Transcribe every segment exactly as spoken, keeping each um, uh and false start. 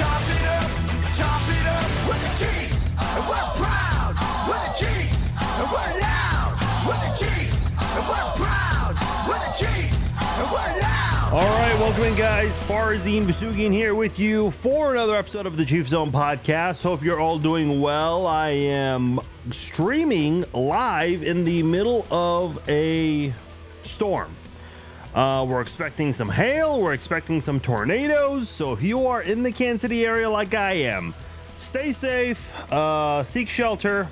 Chop it up, chop it up with the Chiefs, and we're proud. We're the Chiefs, and we're loud. We're the Chiefs, and we're proud. We're the Chiefs, and we're loud. All right, welcome in, guys. Farzin Vousoughian here with you for another episode of the Chiefs Zone podcast. Hope you're all doing well. I am streaming live in the middle of a storm. Uh, we're expecting some hail. We're expecting some tornadoes. So if you are in the Kansas City area like I am, stay safe, uh, seek shelter,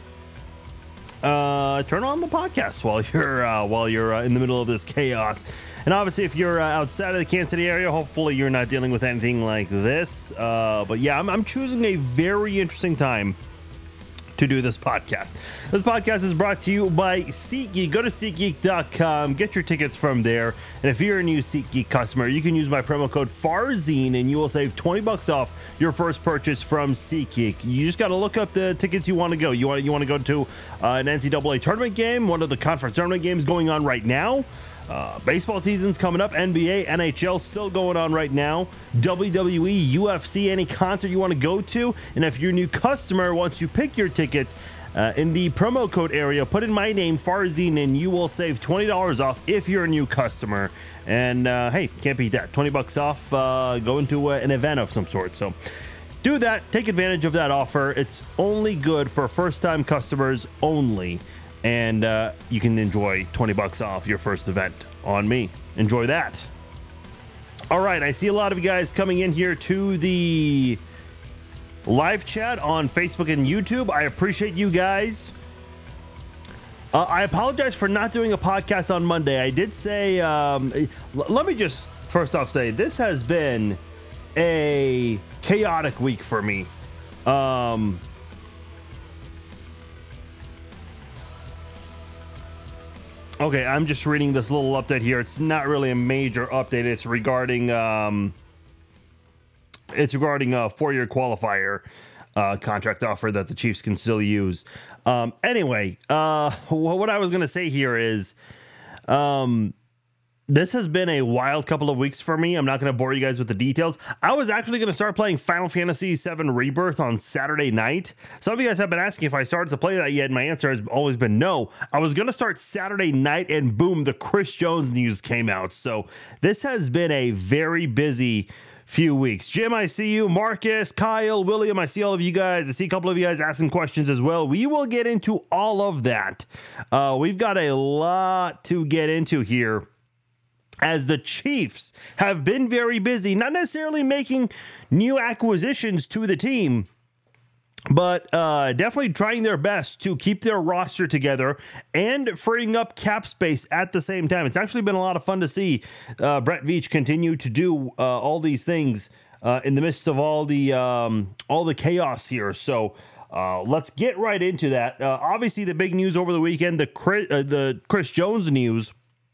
uh, turn on the podcast while you're uh, while you're uh, in the middle of this chaos. And obviously, if you're uh, outside of the Kansas City area, hopefully you're not dealing with anything like this. Uh, but yeah, I'm, I'm choosing a very interesting time to do this podcast. This podcast is brought to you by SeatGeek. Go to SeatGeek dot com, get your tickets from there. And if you're a new SeatGeek customer, you can use my promo code Farzin and you will save twenty bucks off your first purchase from SeatGeek. You just got to look up the tickets you want to go. You want you want to go to uh, an N C double A tournament game, one of the conference tournament games going on right now. Uh, baseball season's coming up. N B A, N H L still going on right now. W W E, U F C, any concert you want to go to. And if you're a new customer, once you pick your tickets uh, in the promo code area, put in my name, Farzin, and you will save twenty dollars off if you're a new customer. And uh, hey, can't beat that. twenty bucks off uh, going to uh, an event of some sort. So do that. Take advantage of that offer. It's only good for first-time customers only. And uh, you can enjoy twenty bucks off your first event on me. Enjoy that. All right, I see a lot of you guys coming in here to the live chat on Facebook and YouTube. I appreciate you guys. Uh, I apologize for not doing a podcast on Monday. I did say, um, l- let me just first off say, this has been a chaotic week for me. Um... Okay, I'm just reading this little update here. It's not really a major update. It's regarding um, it's regarding a four-year qualifier uh, contract offer that the Chiefs can still use. Um, anyway, uh, what I was going to say here is um, this has been a wild couple of weeks for me. I'm not going to bore you guys with the details. I was actually going to start playing Final Fantasy seven Rebirth on Saturday night. Some of you guys have been asking if I started to play that yet, and my answer has always been no. I was going to start Saturday night, and boom, the Chris Jones news came out. So this has been a very busy few weeks. Jim, I see you. Marcus, Kyle, William, I see all of you guys. I see a couple of you guys asking questions as well. We will get into all of that. Uh, we've got a lot to get into here, as the Chiefs have been very busy, not necessarily making new acquisitions to the team, but uh, definitely trying their best to keep their roster together and freeing up cap space at the same time. It's actually been a lot of fun to see uh, Brett Veach continue to do uh, all these things uh, in the midst of all the um, all the chaos here. So uh, let's get right into that. Uh, obviously, the big news over the weekend, the Chris, uh, the Chris Jones news.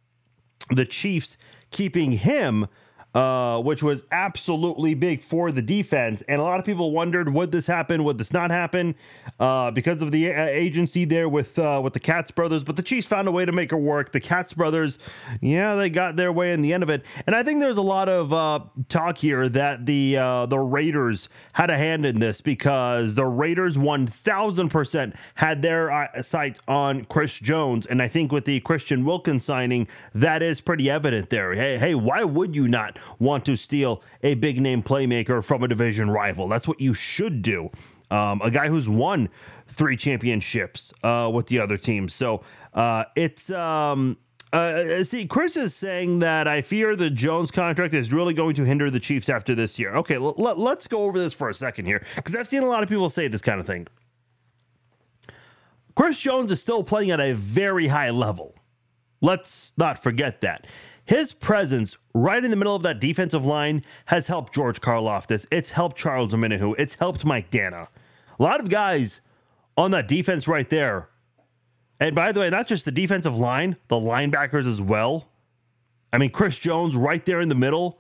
The Chiefs keeping him, uh, which was absolutely big for the defense. And a lot of people wondered, would this happen? Would this not happen? Uh, because of the uh, agency there with uh, with the Katz brothers. But the Chiefs found a way to make it work. The Katz brothers, yeah, they got their way in the end of it. And I think there's a lot of uh, talk here that the uh, the Raiders had a hand in this, because the Raiders one thousand percent had their uh, sights on Chris Jones. And I think with the Christian Wilkins signing, that is pretty evident there. Hey, hey, why would you not want to steal a big name playmaker from a division rival? That's what you should do. Um, a guy who's won three championships uh, with the other team. So uh, it's um, uh, see, Chris is saying that I fear the Jones contract is really going to hinder the Chiefs after this year. Okay, l- l- let's go over this for a second here, because I've seen a lot of people say this kind of thing. Chris Jones is still playing at a very high level. Let's not forget that. His presence right in the middle of that defensive line has helped George Karlaftis. It's helped Charles Omenihu. It's helped Mike Dana. A lot of guys on that defense right there. And by the way, not just the defensive line, the linebackers as well. I mean, Chris Jones right there in the middle,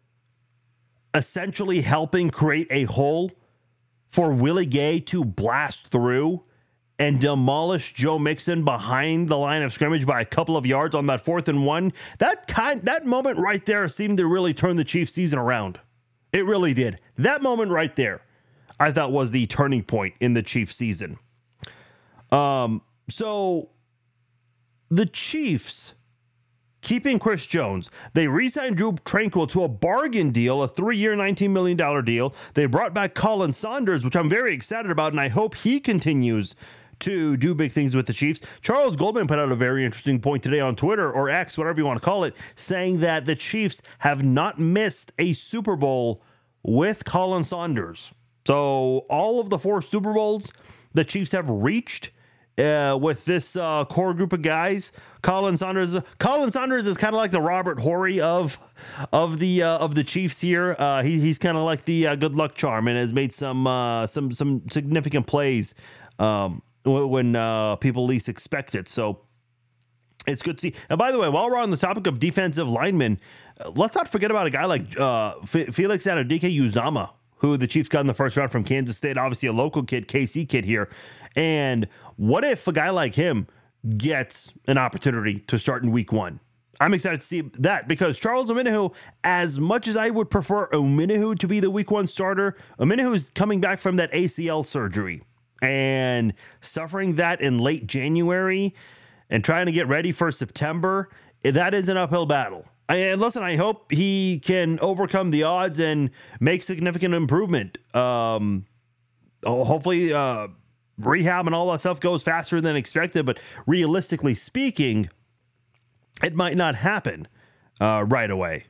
essentially helping create a hole for Willie Gay to blast through and demolish Joe Mixon behind the line of scrimmage by a couple of yards on that fourth and one. That kind, that moment right there seemed to really turn the Chiefs season around. It really did. That moment right there, I thought was the turning point in the Chiefs season. Um, so the Chiefs keeping Chris Jones, they re-signed Drew Tranquill to a bargain deal, a three-year, nineteen million dollars deal. They brought back Colin Saunders, which I'm very excited about, and I hope he continues to do big things with the Chiefs. Charles Goldman put out a very interesting point today on Twitter, or X, whatever you want to call it, saying that the Chiefs have not missed a Super Bowl with Colin Saunders. So all of the four Super Bowls the Chiefs have reached uh, with this uh, core group of guys. Colin Saunders, Colin Saunders is kind of like the Robert Horry of of the uh, of the Chiefs here. Uh, he, he's kind of like the uh, good luck charm and has made some uh, some some significant plays um, when uh, people least expect it. So it's good to see. And by the way, while we're on the topic of defensive linemen, let's not forget about a guy like uh, F- Felix Anudike-Uzomah, who the Chiefs got in the first round from Kansas State, obviously a local kid, K C kid here. And what if a guy like him gets an opportunity to start in week one? I'm excited to see that because Charles Omenihu, as much as I would prefer Omenihu to be the week one starter, Omenihu is coming back from that A C L surgery and suffering that in late January and trying to get ready for September. That is an uphill battle. And listen, I hope he can overcome the odds and make significant improvement. Um, hopefully, uh, rehab and all that stuff goes faster than expected. But realistically speaking, it might not happen uh, right away.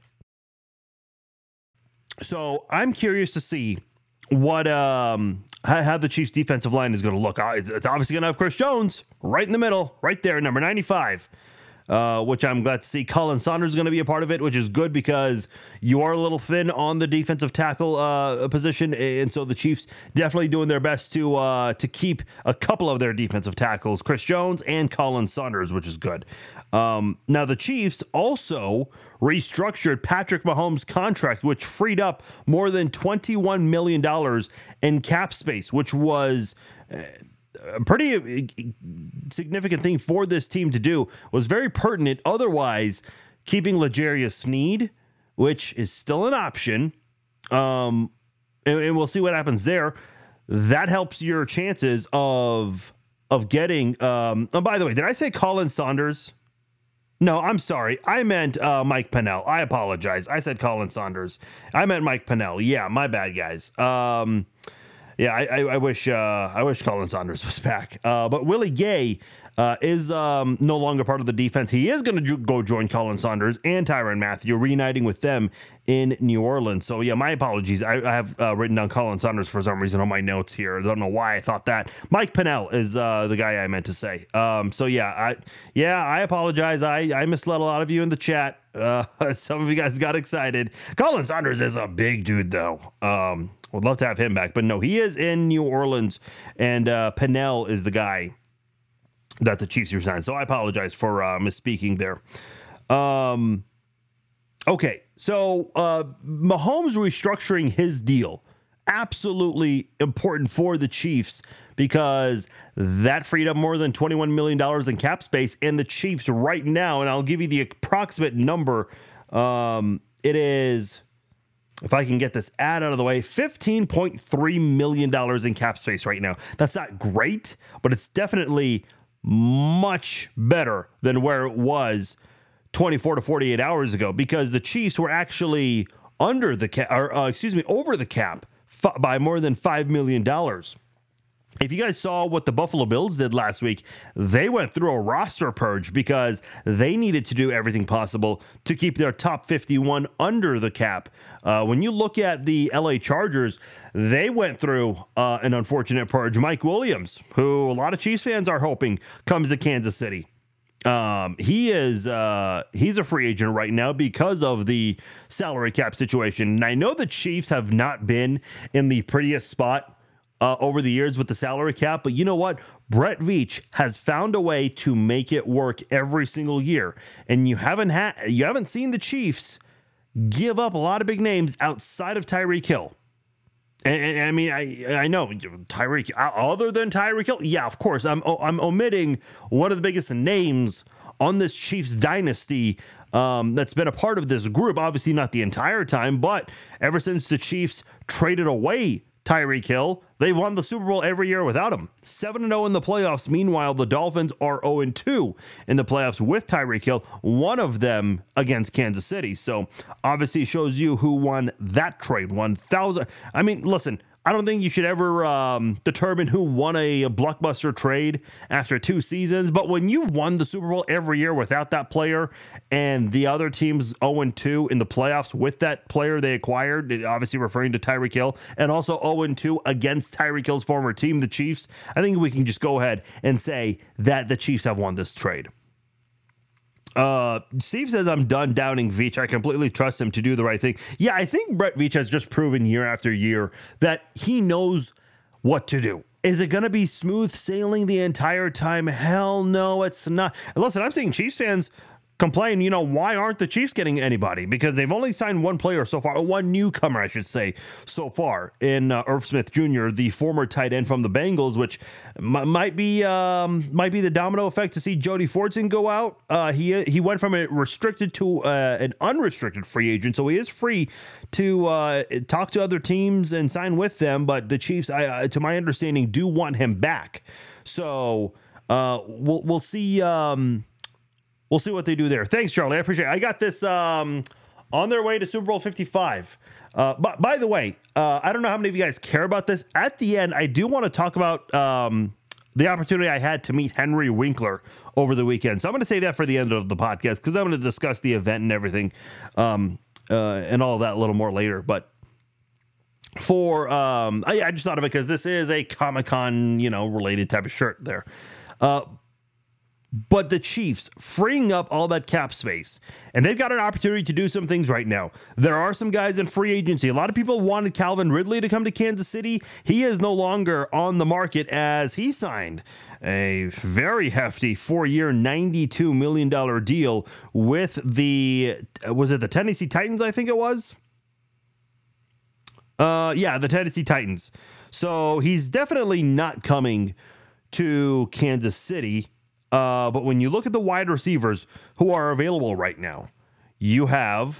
So I'm curious to see what um, how, how the Chiefs' defensive line is going to look. It's obviously going to have Chris Jones right in the middle, right there, number ninety-five. Uh, which I'm glad to see. Colin Saunders is going to be a part of it, which is good because you are a little thin on the defensive tackle uh, position, and so the Chiefs definitely doing their best to uh, to keep a couple of their defensive tackles, Chris Jones and Colin Saunders, which is good. Um, now, the Chiefs also restructured Patrick Mahomes' contract, which freed up more than twenty-one million dollars in cap space, which was Uh, a pretty significant thing for this team to do, was very pertinent. Otherwise, keeping L'Jarius Sneed, which is still an option, um, and, and we'll see what happens there. That helps your chances of of getting. Um, oh, by the way, did I say Colin Saunders? No, I'm sorry. I meant uh, Mike Pennel. I apologize. I said Colin Saunders. I meant Mike Pennel. Yeah, my bad, guys. Um, Yeah, I, I, I wish uh, I wish Colin Saunders was back. Uh, but Willie Gay uh, is um, no longer part of the defense. He is going to jo- go join Colin Saunders and Tyrann Mathieu, reuniting with them in New Orleans. So, yeah, my apologies. I, I have uh, written down Colin Saunders for some reason on my notes here. I don't know why I thought that. Mike Pennel is uh, the guy I meant to say. Um, so, yeah, I yeah I apologize. I, I misled a lot of you in the chat. Uh, some of you guys got excited. Colin Saunders is a big dude, though. Um Would love to have him back, but no, he is in New Orleans, and uh, Pennel is the guy that the Chiefs resigned. So I apologize for uh, misspeaking there. Um, okay, so uh, Mahomes restructuring his deal, absolutely important for the Chiefs because that freed up more than twenty-one million dollars in cap space, and the Chiefs right now, and I'll give you the approximate number, um, it is... if I can get this ad out of the way, fifteen point three million dollars in cap space right now. That's not great, but it's definitely much better than where it was twenty-four to forty-eight hours ago because the Chiefs were actually under the cap, or uh, excuse me, over the cap f- by more than five million dollars. If you guys saw what the Buffalo Bills did last week, they went through a roster purge because they needed to do everything possible to keep their top fifty-one under the cap. Uh, when you look at the L A Chargers, they went through uh, an unfortunate purge. Mike Williams, who a lot of Chiefs fans are hoping comes to Kansas City. Um, he is uh, he's a free agent right now because of the salary cap situation. And I know the Chiefs have not been in the prettiest spot Uh, over the years with the salary cap, but you know what? Brett Veach has found a way to make it work every single year, and you haven't had you haven't seen the Chiefs give up a lot of big names outside of Tyreek Hill. And, and I mean, I I know Tyreek other than Tyreek Hill, yeah, of course. I'm I'm omitting one of the biggest names on this Chiefs dynasty um, that's been a part of this group. Obviously not the entire time, but ever since the Chiefs traded away Tyreek Hill, they've won the Super Bowl every year without him. seven and oh in the playoffs. Meanwhile, the Dolphins are oh and two in the playoffs with Tyreek Hill, one of them against Kansas City. So obviously shows you who won that trade. one thousand. I mean, listen, I don't think you should ever um, determine who won a, a blockbuster trade after two seasons. But when you won the Super Bowl every year without that player and the other team's oh and two in the playoffs with that player they acquired, obviously referring to Tyreek Hill, and also oh and two against Tyreek Hill's former team, the Chiefs, I think we can just go ahead and say that the Chiefs have won this trade. Uh, Steve says, I'm done doubting Veach. I completely trust him to do the right thing. Yeah, I think Brett Veach has just proven year after year that he knows what to do. Is it going to be smooth sailing the entire time? Hell no, it's not. And listen, I'm seeing Chiefs fans complain, you know, why aren't the Chiefs getting anybody? Because they've only signed one player so far, one newcomer, I should say, so far in uh, Irv Smith Junior, the former tight end from the Bengals, which m- might be um, might be the domino effect to see Jody Fortson go out. Uh, he he went from a restricted to uh, an unrestricted free agent, so he is free to uh, talk to other teams and sign with them. But the Chiefs, I, uh, to my understanding, do want him back. So uh, we'll we'll see. Um, We'll see what they do there. Thanks, Charlie. I appreciate it. I got this um, on their way to Super Bowl fifty-five. Uh, but by the way, uh, I don't know how many of you guys care about this. At the end, I do want to talk about um, the opportunity I had to meet Henry Winkler over the weekend. So I'm going to save that for the end of the podcast because I'm going to discuss the event and everything um, uh, and all of that a little more later. But for um, I, I just thought of it because this is a Comic-Con, you know, related type of shirt there. Uh, But the Chiefs freeing up all that cap space, and they've got an opportunity to do some things right now. There are some guys in free agency. A lot of people wanted Calvin Ridley to come to Kansas City. He is no longer on the market as he signed a very hefty four-year, ninety-two million dollars deal with the, was it the Tennessee Titans, I think it was? Uh, yeah, the Tennessee Titans. So he's definitely not coming to Kansas City. Uh, but when you look at the wide receivers who are available right now, you have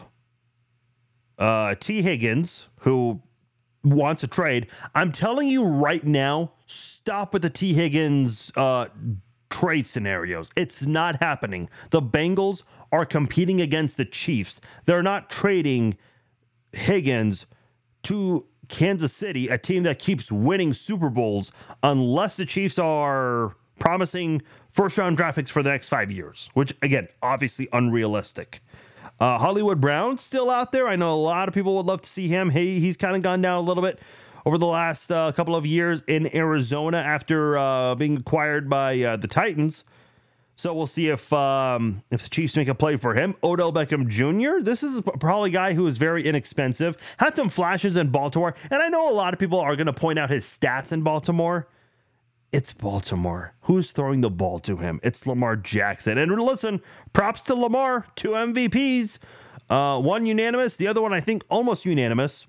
uh, T. Higgins, who wants a trade. I'm telling you right now, stop with the T. Higgins uh, trade scenarios. It's not happening. The Bengals are competing against the Chiefs. They're not trading Higgins to Kansas City, a team that keeps winning Super Bowls, unless the Chiefs are promising first round draft picks for the next five years, which again, obviously unrealistic. Uh, Hollywood Brown still out there. I know a lot of people would love to see him. He, he's kind of gone down a little bit over the last uh, couple of years in Arizona after uh, being acquired by uh, the Titans. So we'll see if um, if the Chiefs make a play for him. Odell Beckham Junior This is probably a guy who is very inexpensive. Had some flashes in Baltimore. And I know a lot of people are going to point out his stats in Baltimore. It's Baltimore. Who's throwing the ball to him? It's Lamar Jackson. And listen, props to Lamar. Two M V Ps. Uh, one unanimous. The other one, I think, almost unanimous.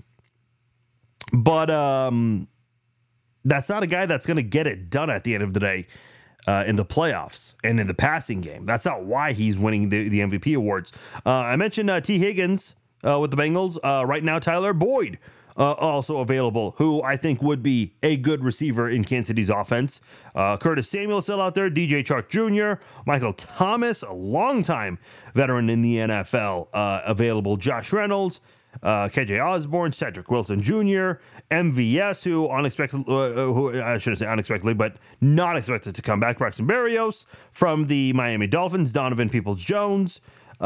But um, that's not a guy that's going to get it done at the end of the day uh, in the playoffs and in the passing game. That's not why he's winning the, the M V P awards. Uh, I mentioned uh, T. Higgins uh, with the Bengals. Uh, right now, Tyler Boyd. Uh, also available, who I think would be a good receiver in Kansas City's offense. Uh, Curtis Samuel still out there. D J Chark Junior Michael Thomas, a longtime veteran in the N F L, uh, available. Josh Reynolds, uh, K J Osborne, Cedric Wilson Junior M V S, who unexpected, uh, who I shouldn't say unexpectedly, but not expected to come back. Braxton Berrios from the Miami Dolphins. Donovan Peoples-Jones.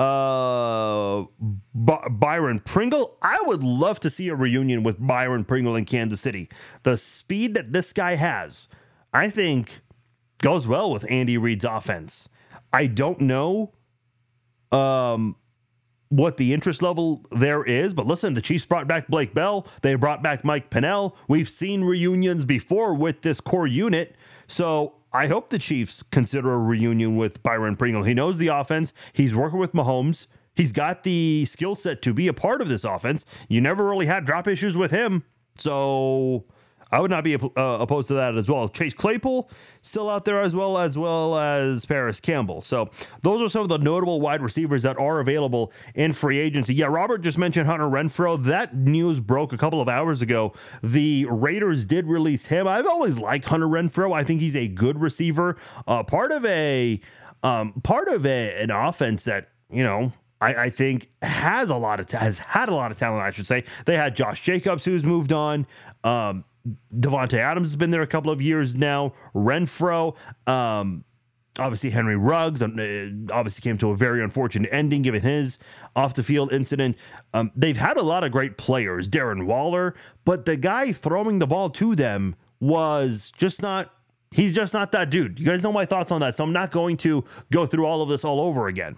Uh, By- Byron Pringle. I would love to see a reunion with Byron Pringle in Kansas City. The speed that this guy has, I think, goes well with Andy Reid's offense. I don't know um, what the interest level there is, but listen, the Chiefs brought back Blake Bell. They brought back Mike Pennell. We've seen reunions before with this core unit. So I hope the Chiefs consider a reunion with Byron Pringle. He knows the offense. He's working with Mahomes. He's got the skill set to be a part of this offense. You never really had drop issues with him. So I would not be uh, opposed to that as well. Chase Claypool still out there as well, as well as Paris Campbell. So those are some of the notable wide receivers that are available in free agency. Yeah, Robert just mentioned Hunter Renfrow. That news broke a couple of hours ago. The Raiders did release him. I've always liked Hunter Renfrow. I think he's a good receiver. Uh, part of a um, part of a, an offense that, you know, I, I think has a lot of ta- has had a lot of talent, I should say. They had Josh Jacobs, who's moved on. Um, Devontae Adams has been there a couple of years now. Renfrow, um, obviously Henry Ruggs, uh, obviously came to a very unfortunate ending given his off the field incident. Um, they've had a lot of great players, Darren Waller, but the guy throwing the ball to them was just not. He's just not that dude. You guys know my thoughts on that, so I'm not going to go through all of this all over again.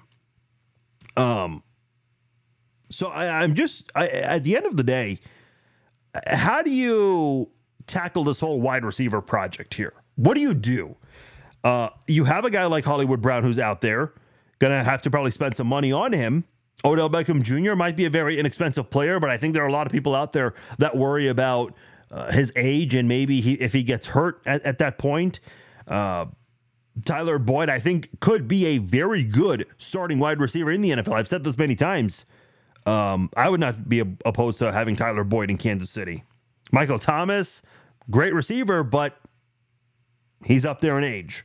Um, so I, I'm just, I, at the end of the day, how do you tackle this whole wide receiver project here? What do you do? Uh, you have a guy like Hollywood Brown who's out there, gonna have to probably spend some money on him. Odell Beckham Junior might be a very inexpensive player, but I think there are a lot of people out there that worry about uh, his age and maybe he, if he gets hurt at, at that point. Uh, Tyler Boyd, I think, could be a very good starting wide receiver in the N F L. I've said this many times. Um, I would not be opposed to having Tyler Boyd in Kansas City. Michael Thomas, great receiver, but he's up there in age.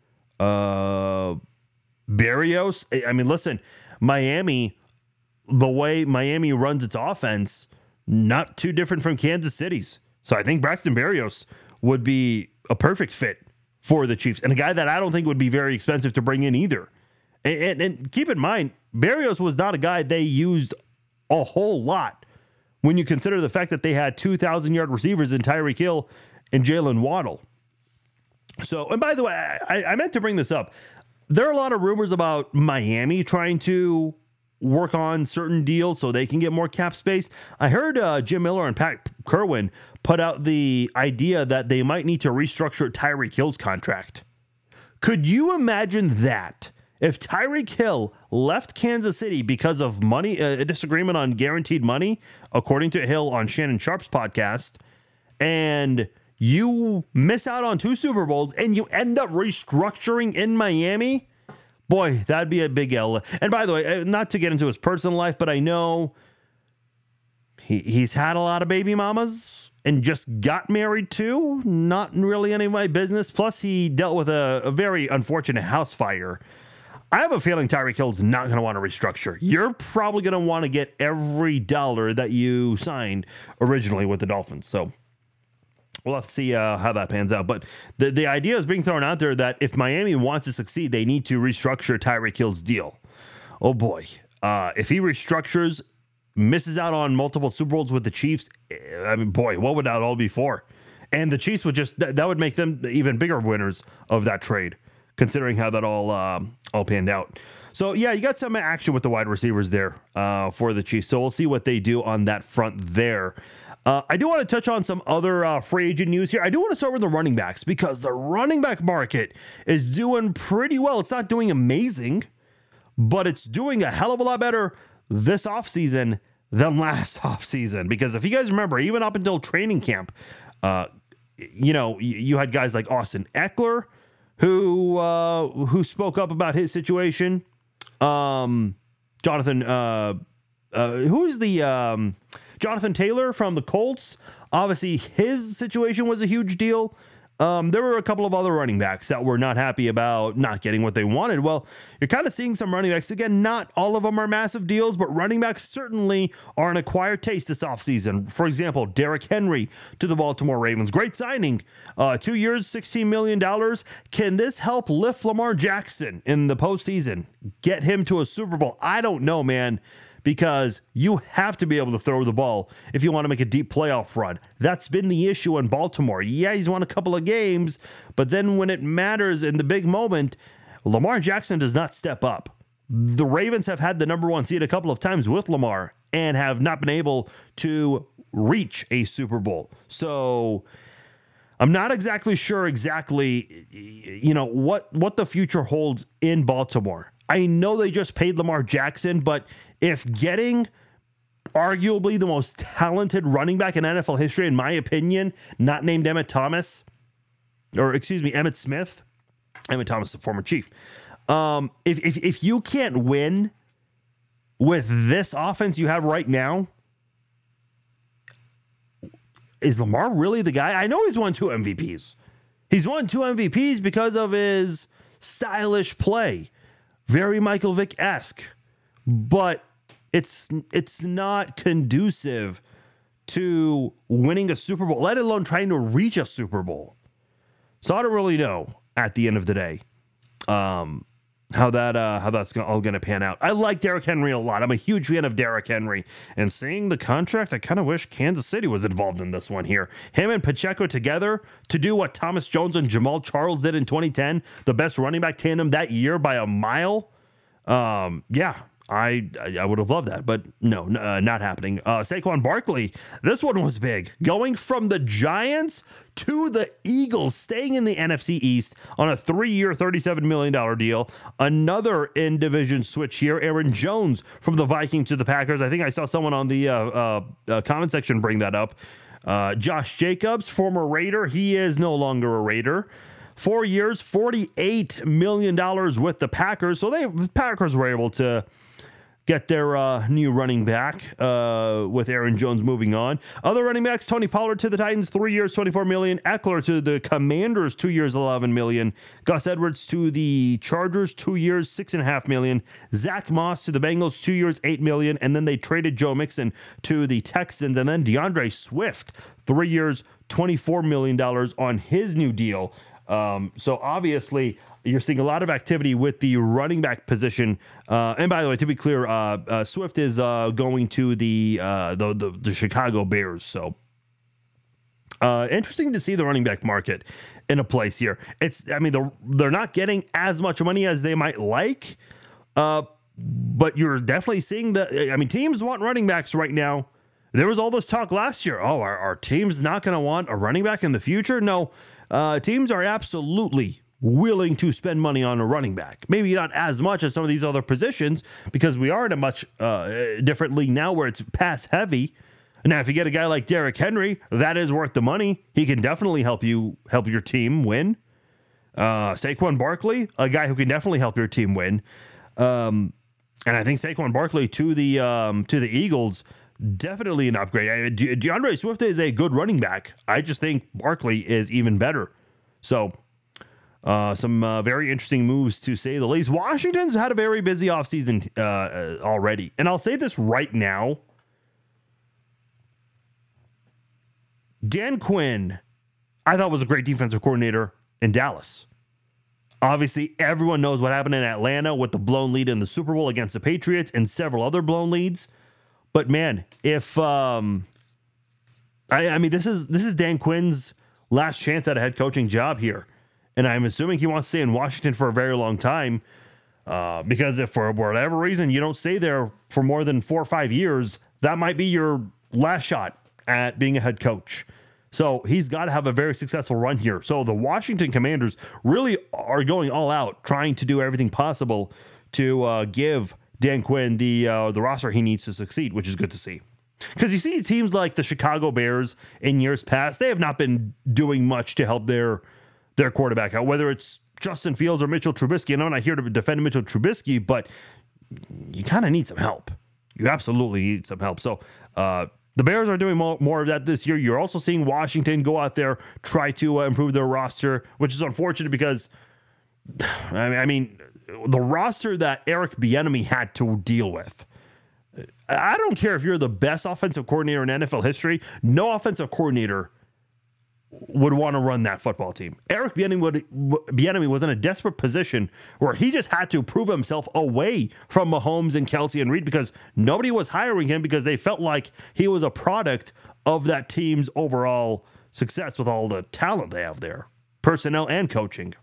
Uh, Berrios, I mean, listen, Miami, the way Miami runs its offense, not too different from Kansas City's. So I think Braxton Berrios would be a perfect fit for the Chiefs, and a guy that I don't think would be very expensive to bring in either. And, and, and keep in mind, Berrios was not a guy they used a whole lot when you consider the fact that they had two thousand yard receivers in Tyreek Hill and Jalen Waddle. So, and by the way, I, I meant to bring this up. There are a lot of rumors about Miami trying to work on certain deals so they can get more cap space. I heard uh, Jim Miller and Pat Kerwin put out the idea that they might need to restructure Tyreek Hill's contract. Could you imagine that? If Tyreek Hill left Kansas City because of money, uh, a disagreement on guaranteed money, according to Hill on Shannon Sharp's podcast, and you miss out on two Super Bowls and you end up restructuring in Miami, boy, that'd be a big L. And by the way, not to get into his personal life, but I know he, he's had a lot of baby mamas and just got married too. Not really any of my business. Plus, he dealt with a, a very unfortunate house fire. I have a feeling Tyreek Hill's not going to want to restructure. You're probably going to want to get every dollar that you signed originally with the Dolphins. So we'll have to see uh, how that pans out. But the, the idea is being thrown out there that if Miami wants to succeed, they need to restructure Tyreek Hill's deal. Oh, boy. Uh, if he restructures, misses out on multiple Super Bowls with the Chiefs, I mean, boy, what would that all be for? And the Chiefs would just, that, that would make them even bigger winners of that trade, considering how that all uh, all panned out. So, yeah, you got some action with the wide receivers there uh, for the Chiefs. So we'll see what they do on that front there. Uh, I do want to touch on some other uh, free agent news here. I do want to start with the running backs because the running back market is doing pretty well. It's not doing amazing, but it's doing a hell of a lot better this offseason than last offseason. Because if you guys remember, even up until training camp, uh, you know, you had guys like Austin Eckler, who uh, who spoke up about his situation. Um, Jonathan, uh, uh, who's the um, Jonathan Taylor from the Colts? Obviously, his situation was a huge deal. Um, there were a couple of other running backs that were not happy about not getting what they wanted. Well, you're kind of seeing some running backs. Again, not all of them are massive deals, but running backs certainly are an acquired taste this offseason. For example, Derrick Henry to the Baltimore Ravens. Great signing. Uh, two years, sixteen million dollars. Can this help lift Lamar Jackson in the postseason? Get him to a Super Bowl? I don't know, man. Because you have to be able to throw the ball if you want to make a deep playoff run. That's been the issue in Baltimore. Yeah, he's won a couple of games, but then when it matters in the big moment, Lamar Jackson does not step up. The Ravens have had the number one seed a couple of times with Lamar and have not been able to reach a Super Bowl. So I'm not exactly sure exactly, you know, what, what the future holds in Baltimore. I know they just paid Lamar Jackson, but if getting arguably the most talented running back in N F L history, in my opinion, not named Emmett Thomas, or excuse me, Emmitt Smith. Emmett Thomas, the former Chief. Um, if, if, if you can't win with this offense you have right now, is Lamar really the guy? I know he's won two M V Ps. He's won two M V Ps because of his stylish play. Very Michael Vick-esque. But it's it's not conducive to winning a Super Bowl, let alone trying to reach a Super Bowl. So I don't really know at the end of the day um, how that uh, how that's all going to pan out. I like Derrick Henry a lot. I'm a huge fan of Derrick Henry. And seeing the contract, I kind of wish Kansas City was involved in this one here. Him and Pacheco together to do what Thomas Jones and Jamal Charles did in twenty ten, the best running back tandem that year by a mile. Um, yeah. I I would have loved that, but no, uh, not happening. Uh, Saquon Barkley, this one was big. Going from the Giants to the Eagles, staying in the N F C East on a three-year, thirty-seven million dollars deal. Another in-division switch here. Aaron Jones from the Vikings to the Packers. I think I saw someone on the uh, uh, uh, comment section bring that up. Uh, Josh Jacobs, former Raider. He is no longer a Raider. Four years, forty-eight million dollars with the Packers. So they the Packers were able to get their uh, new running back uh, with Aaron Jones moving on. Other running backs, Tony Pollard to the Titans, three years, twenty-four million dollars. Eckler to the Commanders, two years, eleven million dollars. Gus Edwards to the Chargers, two years, six point five million dollars. Zach Moss to the Bengals, two years, eight million dollars. And then they traded Joe Mixon to the Texans. And then DeAndre Swift, three years, twenty-four million dollars on his new deal. Um, so obviously you're seeing a lot of activity with the running back position. Uh, and by the way, to be clear, uh, uh, Swift is uh, going to the, uh, the, the, the Chicago Bears. So uh, interesting to see the running back market in a place here. It's, I mean, they're, they're not getting as much money as they might like, uh, but you're definitely seeing the, I mean, teams want running backs right now. There was all this talk last year. Oh, are, are teams not going to want a running back in the future? No. Uh, teams are absolutely willing to spend money on a running back. Maybe not as much as some of these other positions because we are in a much uh, different league now where it's pass heavy. Now, if you get a guy like Derrick Henry, that is worth the money. He can definitely help you help your team win. Uh, Saquon Barkley, a guy who can definitely help your team win. Um, and I think Saquon Barkley to the um, to the Eagles. Definitely an upgrade. De- DeAndre Swift is a good running back. I just think Barkley is even better. So, uh, some uh, very interesting moves to say the least. Washington's had a very busy offseason uh, uh, already. And I'll say this right now. Dan Quinn, I thought was a great defensive coordinator in Dallas. Obviously, everyone knows what happened in Atlanta with the blown lead in the Super Bowl against the Patriots and several other blown leads. But man, if um, I, I mean, this is this is Dan Quinn's last chance at a head coaching job here, and I'm assuming he wants to stay in Washington for a very long time. Uh, because if for whatever reason you don't stay there for more than four or five years, that might be your last shot at being a head coach. So he's got to have a very successful run here. So the Washington Commanders really are going all out, trying to do everything possible to uh, give Dan Quinn the uh, the roster he needs to succeed, which is good to see. Because you see teams like the Chicago Bears in years past, they have not been doing much to help their their quarterback out, whether it's Justin Fields or Mitchell Trubisky. And I'm not here to defend Mitchell Trubisky, but you kind of need some help. You absolutely need some help. So uh, the Bears are doing more, more of that this year. You're also seeing Washington go out there, try to uh, improve their roster, which is unfortunate because, I mean, the roster that Eric Bieniemy had to deal with. I don't care if you're the best offensive coordinator in N F L history. No offensive coordinator would want to run that football team. Eric Bieniemy, would, Bieniemy was in a desperate position where he just had to prove himself away from Mahomes and Kelsey and Reed because nobody was hiring him because they felt like he was a product of that team's overall success with all the talent they have there, personnel and coaching.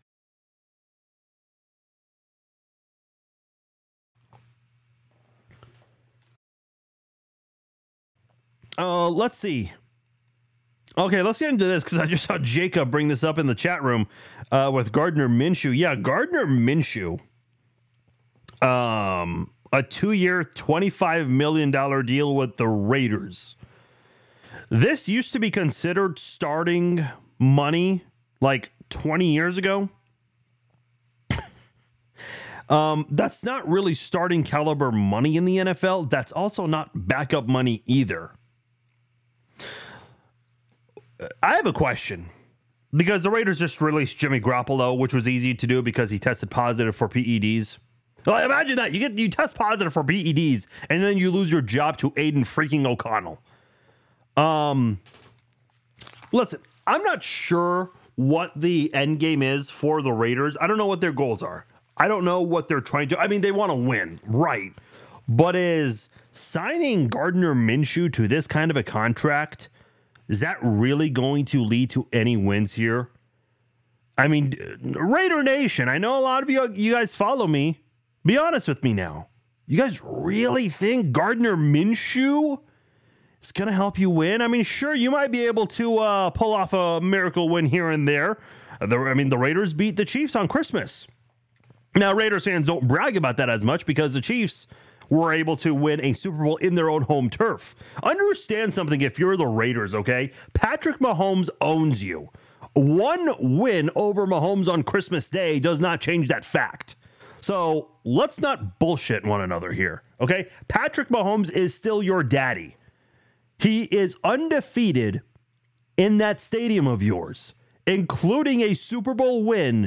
Uh, let's see. Okay, let's get into this because I just saw Jacob bring this up in the chat room uh, with Gardner Minshew. Yeah, Gardner Minshew. Um, a two-year, twenty-five million dollars deal with the Raiders. This used to be considered starting money like twenty years ago. Um, that's not really starting caliber money in the N F L. That's also not backup money either. I have a question. Because the Raiders just released Jimmy Garoppolo, which was easy to do because he tested positive for P E Ds. Well, imagine that. You get you test positive for P E Ds, and then you lose your job to Aiden freaking O'Connell. Um, listen, I'm not sure what the end game is for the Raiders. I don't know what their goals are. I don't know what they're trying to. I mean, they want to win, right? But is signing Gardner Minshew to this kind of a contract, is that really going to lead to any wins here? I mean, Raider Nation, I know a lot of you, you guys follow me. Be honest with me now. You guys really think Gardner Minshew is going to help you win? I mean, sure, you might be able to uh, pull off a miracle win here and there. The, I mean, the Raiders beat the Chiefs on Christmas. Now, Raiders fans don't brag about that as much because the Chiefs were able to win a Super Bowl in their own home turf. Understand something if you're the Raiders, okay? Patrick Mahomes owns you. One win over Mahomes on Christmas Day does not change that fact. So let's not bullshit one another here, okay? Patrick Mahomes is still your daddy. He is undefeated in that stadium of yours, including a Super Bowl win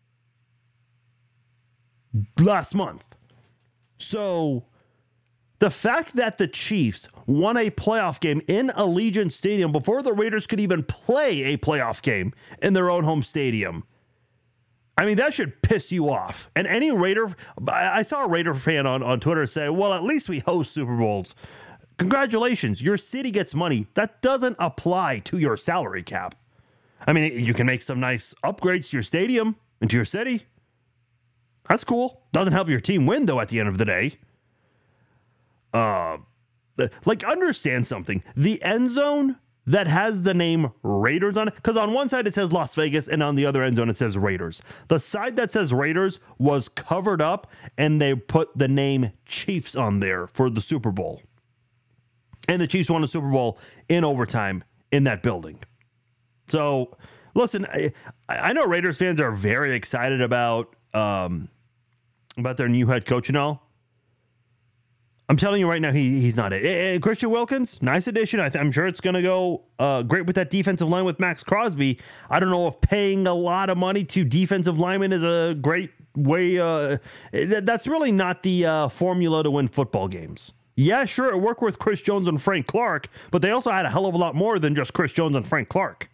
last month. So the fact that the Chiefs won a playoff game in Allegiant Stadium before the Raiders could even play a playoff game in their own home stadium, I mean, that should piss you off. And any Raider, I saw a Raider fan on, on Twitter say, well, at least we host Super Bowls. Congratulations, your city gets money. That doesn't apply to your salary cap. I mean, you can make some nice upgrades to your stadium and to your city. That's cool. Doesn't help your team win, though, at the end of the day. Uh, like, understand something. The end zone that has the name Raiders on it, because on one side it says Las Vegas, and on the other end zone it says Raiders. The side that says Raiders was covered up, and they put the name Chiefs on there for the Super Bowl. And the Chiefs won the Super Bowl in overtime in that building. So, listen, I, I know Raiders fans are very excited about um, about their new head coach and all. I'm telling you right now, he he's not it. Uh, Christian Wilkins, nice addition. I th- I'm sure it's going to go uh, great with that defensive line with Max Crosby. I don't know if paying a lot of money to defensive linemen is a great way. Uh, that's really not the uh, formula to win football games. Yeah, sure, it worked with Chris Jones and Frank Clark, but they also had a hell of a lot more than just Chris Jones and Frank Clark.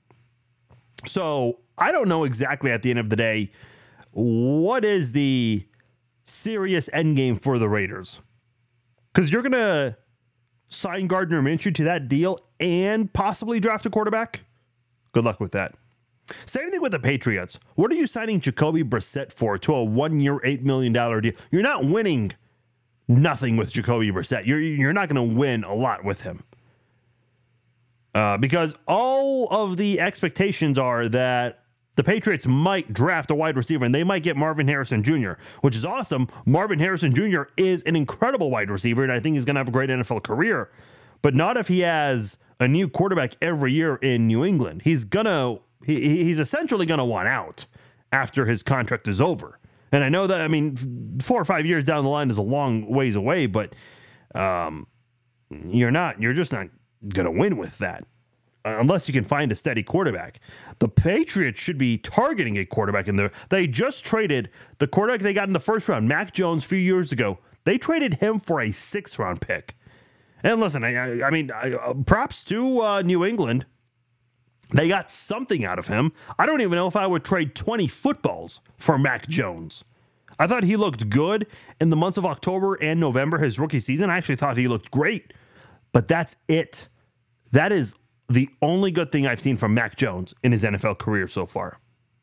So I don't know exactly at the end of the day what is the serious end game for the Raiders. Because you're going to sign Gardner Minshew to that deal and possibly draft a quarterback? Good luck with that. Same thing with the Patriots. What are you signing Jacoby Brissett for to a one-year, eight million dollars deal? You're not winning nothing with Jacoby Brissett. You're, you're not going to win a lot with him. Uh, because all of the expectations are that the Patriots might draft a wide receiver, and they might get Marvin Harrison Junior, which is awesome. Marvin Harrison Junior is an incredible wide receiver, and I think he's going to have a great N F L career. But not if he has a new quarterback every year in New England. He's gonna he, he's essentially going to want out after his contract is over. And I know that, I mean, four or five years down the line is a long ways away, but um, you're not, you're just not going to win with that. Unless you can find a steady quarterback. The Patriots should be targeting a quarterback in there. They just traded the quarterback they got in the first round, Mac Jones, a few years ago. They traded him for a sixth round pick. And listen, I, I mean, I, props to uh, New England. They got something out of him. I don't even know if I would trade twenty footballs for Mac Jones. I thought he looked good in the months of October and November, his rookie season. I actually thought he looked great. But that's it. That is the only good thing I've seen from Mac Jones in his N F L career so far.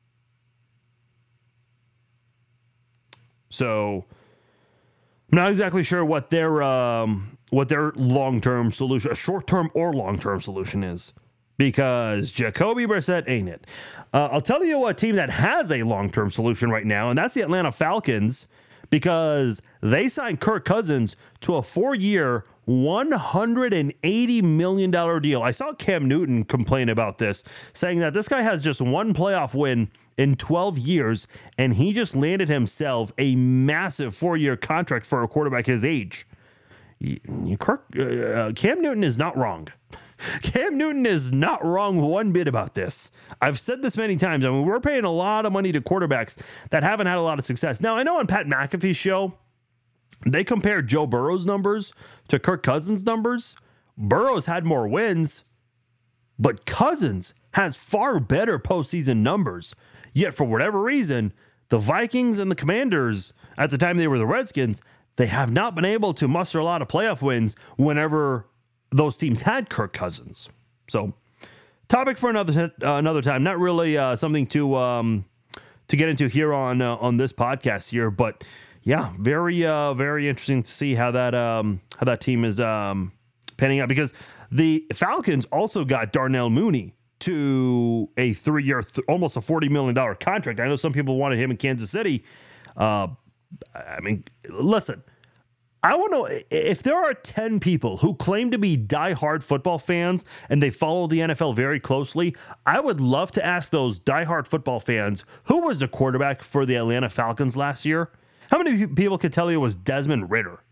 So I'm not exactly sure what their um, what their long-term solution, a short-term or long-term solution is, because Jacoby Brissett ain't it. Uh, I'll tell you a team that has a long-term solution right now, and that's the Atlanta Falcons, because they signed Kirk Cousins to a four-year, one hundred eighty million dollars deal. I saw Cam Newton complain about this, saying that this guy has just one playoff win in twelve years, and he just landed himself a massive four-year contract for a quarterback his age. Kirk, uh, Cam Newton is not wrong. Cam Newton is not wrong one bit about this. I've said this many times. I mean, we're paying a lot of money to quarterbacks that haven't had a lot of success. Now, I know on Pat McAfee's show, they compared Joe Burrow's numbers to Kirk Cousins' numbers. Burrow's had more wins, but Cousins has far better postseason numbers. Yet, for whatever reason, the Vikings and the Commanders, at the time they were the Redskins, they have not been able to muster a lot of playoff wins whenever those teams had Kirk Cousins. So, topic for another uh, another time. Not really uh, something to um, to get into here on uh, on this podcast here, but yeah, very uh, very interesting to see how that um, how that team is um, panning out, because the Falcons also got Darnell Mooney to a three-year, th- almost a forty million dollars contract. I know some people wanted him in Kansas City. Uh, I mean, listen, I want to know if there are ten people who claim to be diehard football fans and they follow the N F L very closely. I would love to ask those diehard football fans, who was the quarterback for the Atlanta Falcons last year? How many people could tell you it was Desmond Ridder?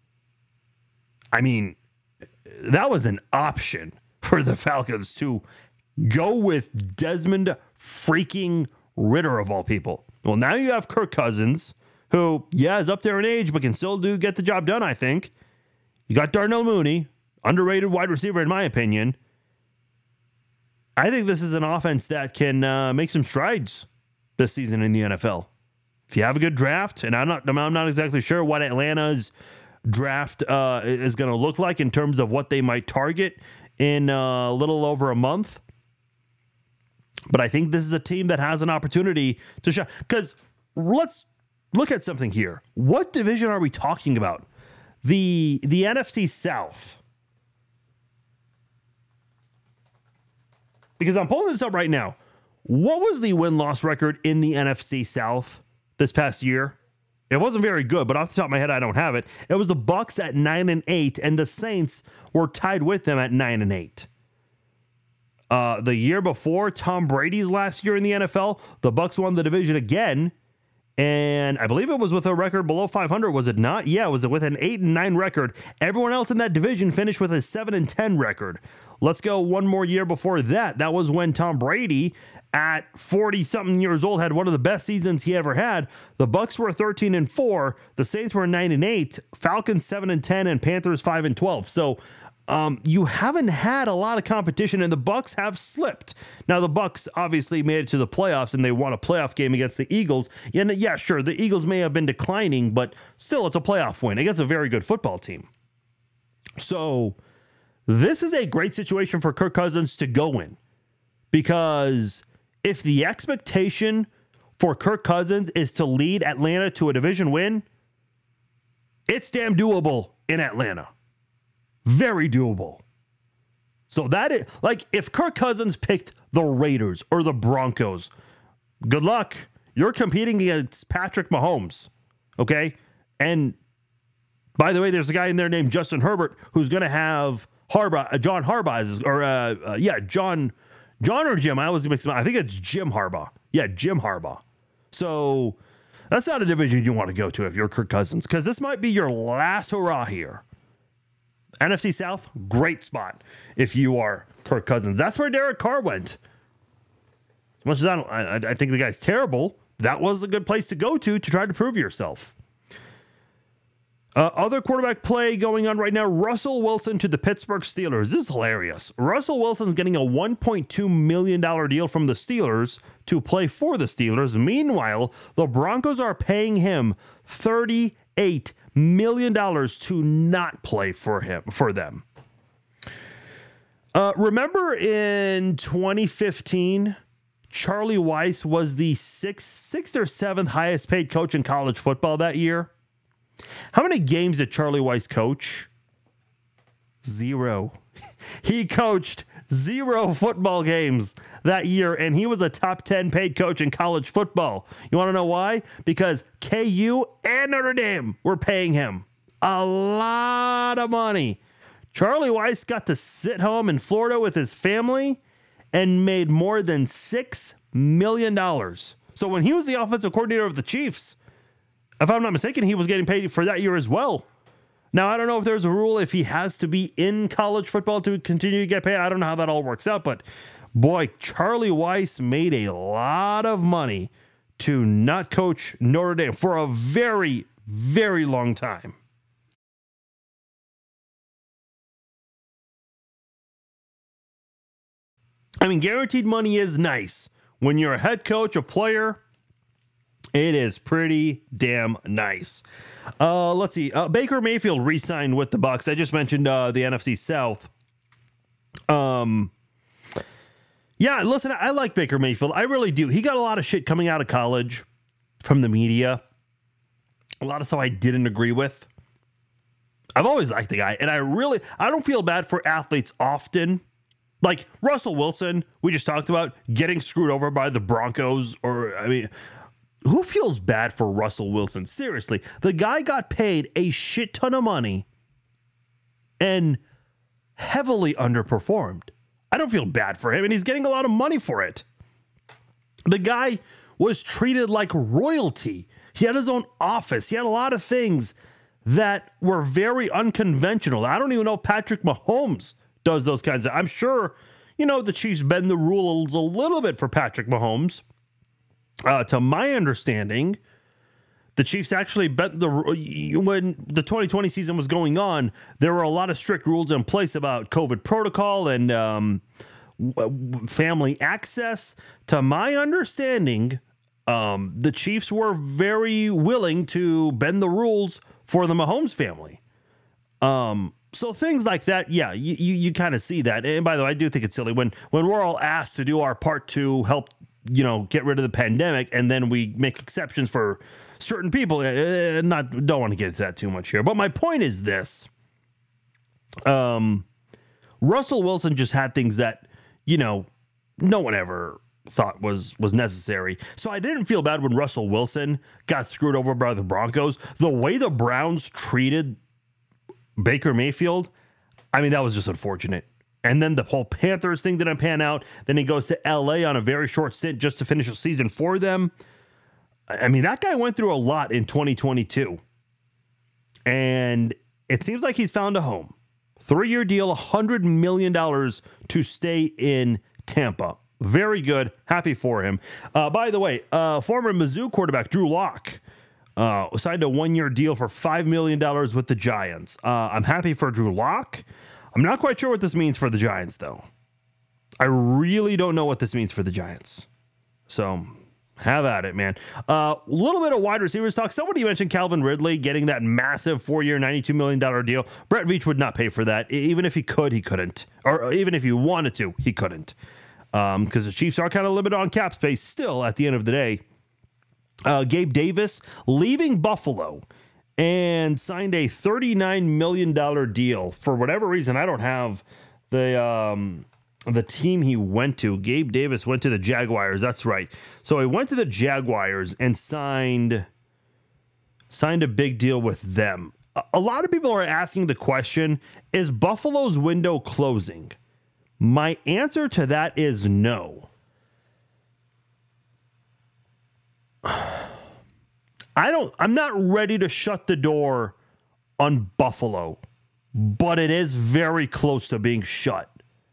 I mean, that was an option for the Falcons to go with Desmond freaking Ridder of all people. Well, now you have Kirk Cousins, who, yeah, is up there in age, but can still do get the job done, I think. You got Darnell Mooney, underrated wide receiver, in my opinion. I think this is an offense that can uh, make some strides this season in the N F L. If you have a good draft, and I'm not, I'm not exactly sure what Atlanta's draft uh, is going to look like in terms of what they might target in uh, a little over a month. But I think this is a team that has an opportunity to show. Because let's look at something here. What division are we talking about? The the N F C South. Because I'm pulling this up right now. What was the win-loss record in the N F C South this past year? It wasn't very good, but off the top of my head, I don't have it. It was the Bucks at nine and eight, and the Saints were tied with them at nine and eight. Uh, the year before, Tom Brady's last year in the N F L, the Bucks won the division again. And I believe it was with a record below five hundred, was it not? Yeah, it was with an eight and nine record. Everyone else in that division finished with a seven and ten record. Let's go one more year before that. That was when Tom Brady, at forty-something years old, had one of the best seasons he ever had. The Bucks were thirteen and four. The Saints were nine and eight. Falcons seven and ten, and Panthers five and twelve. So Um, you haven't had a lot of competition, and the Bucks have slipped. Now, the Bucks obviously made it to the playoffs, and they won a playoff game against the Eagles. And yeah, sure, the Eagles may have been declining, but still, it's a playoff win against a very good football team. So this is a great situation for Kirk Cousins to go in, because if the expectation for Kirk Cousins is to lead Atlanta to a division win, it's damn doable in Atlanta. Very doable. So that is, like, if Kirk Cousins picked the Raiders or the Broncos, good luck. You're competing against Patrick Mahomes. Okay? And by the way, there's a guy in there named Justin Herbert who's going to have Harbaugh, uh, John Harbaugh, or uh, uh, yeah, John, John or Jim. I always mix them up. I think it's Jim Harbaugh. Yeah, Jim Harbaugh. So that's not a division you want to go to if you're Kirk Cousins, because this might be your last hurrah here. N F C South, great spot if you are Kirk Cousins. That's where Derek Carr went. As much as I don't, I, I think the guy's terrible, that was a good place to go to to try to prove yourself. Uh, other quarterback play going on right now, Russell Wilson to the Pittsburgh Steelers. This is hilarious. Russell Wilson's getting a one point two million dollars deal from the Steelers to play for the Steelers. Meanwhile, the Broncos are paying him thirty-eight million dollars to not play for him for them. Uh, remember in twenty fifteen, Charlie Weis was the sixth, sixth or seventh highest paid coach in college football that year. How many games did Charlie Weis coach? Zero. He coached zero football games that year, and he was a top ten paid coach in college football. You want to know why? Because K U and Notre Dame were paying him a lot of money. Charlie Weis got to sit home in Florida with his family and made more than six million dollars. So when he was the offensive coordinator of the Chiefs, if I'm not mistaken, he was getting paid for that year as well. Now, I don't know if there's a rule if he has to be in college football to continue to get paid. I don't know how that all works out, but boy, Charlie Weis made a lot of money to not coach Notre Dame for a very, very long time. I mean, guaranteed money is nice. When you're a head coach, a player, it is pretty damn nice. Uh, let's see. Uh, Baker Mayfield re-signed with the Bucs. I just mentioned uh, the N F C South. Um, yeah, listen, I like Baker Mayfield. I really do. He got a lot of shit coming out of college from the media. A lot of stuff I didn't agree with. I've always liked the guy, and I really, I don't feel bad for athletes often. Like Russell Wilson, we just talked about getting screwed over by the Broncos, or, I mean... Who feels bad for Russell Wilson? Seriously, the guy got paid a shit ton of money and heavily underperformed. I don't feel bad for him, and he's getting a lot of money for it. The guy was treated like royalty. He had his own office. He had a lot of things that were very unconventional. I don't even know if Patrick Mahomes does those kinds of... I'm sure, you know, the Chiefs bend the rules a little bit for Patrick Mahomes. Uh, to my understanding, the Chiefs actually bet the when the twenty twenty season was going on, there were a lot of strict rules in place about COVID protocol and um, family access. To my understanding, um, the Chiefs were very willing to bend the rules for the Mahomes family. Um, so things like that, yeah, you you, you kind of see that. And by the way, I do think it's silly when when we're all asked to do our part to help, you know, get rid of the pandemic, and then we make exceptions for certain people. Uh, not don't want to get into that too much here, but my point is this: um, Russell Wilson just had things that, you know, no one ever thought was was necessary. So I didn't feel bad when Russell Wilson got screwed over by the Broncos. The way the Browns treated Baker Mayfield, I mean, that was just unfortunate. And then the whole Panthers thing didn't pan out. Then he goes to L A on a very short stint just to finish the season for them. I mean, that guy went through a lot in twenty twenty-two. And it seems like he's found a home. Three-year deal, one hundred million dollars to stay in Tampa. Very good. Happy for him. Uh, by the way, uh, former Mizzou quarterback Drew Lock uh, signed a one-year deal for five million dollars with the Giants. Uh, I'm happy for Drew Lock. I'm not quite sure what this means for the Giants, though. I really don't know what this means for the Giants. So, have at it, man. A uh, little bit of wide receivers talk. Somebody mentioned Calvin Ridley getting that massive four-year, ninety-two million dollars deal. Brett Veach would not pay for that. Even if he could, he couldn't. Or even if he wanted to, he couldn't. Um, because the Chiefs are kind of limited on cap space still at the end of the day. Uh, Gabe Davis leaving Buffalo and signed a thirty-nine million dollars deal. For whatever reason, I don't have the um, the team he went to. Gabe Davis went to the Jaguars. That's right. So he went to the Jaguars and signed, signed a big deal with them. A, a lot of people are asking the question, is Buffalo's window closing? My answer to that is no. I don't, I'm not ready to shut the door on Buffalo, but it is very close to being shut.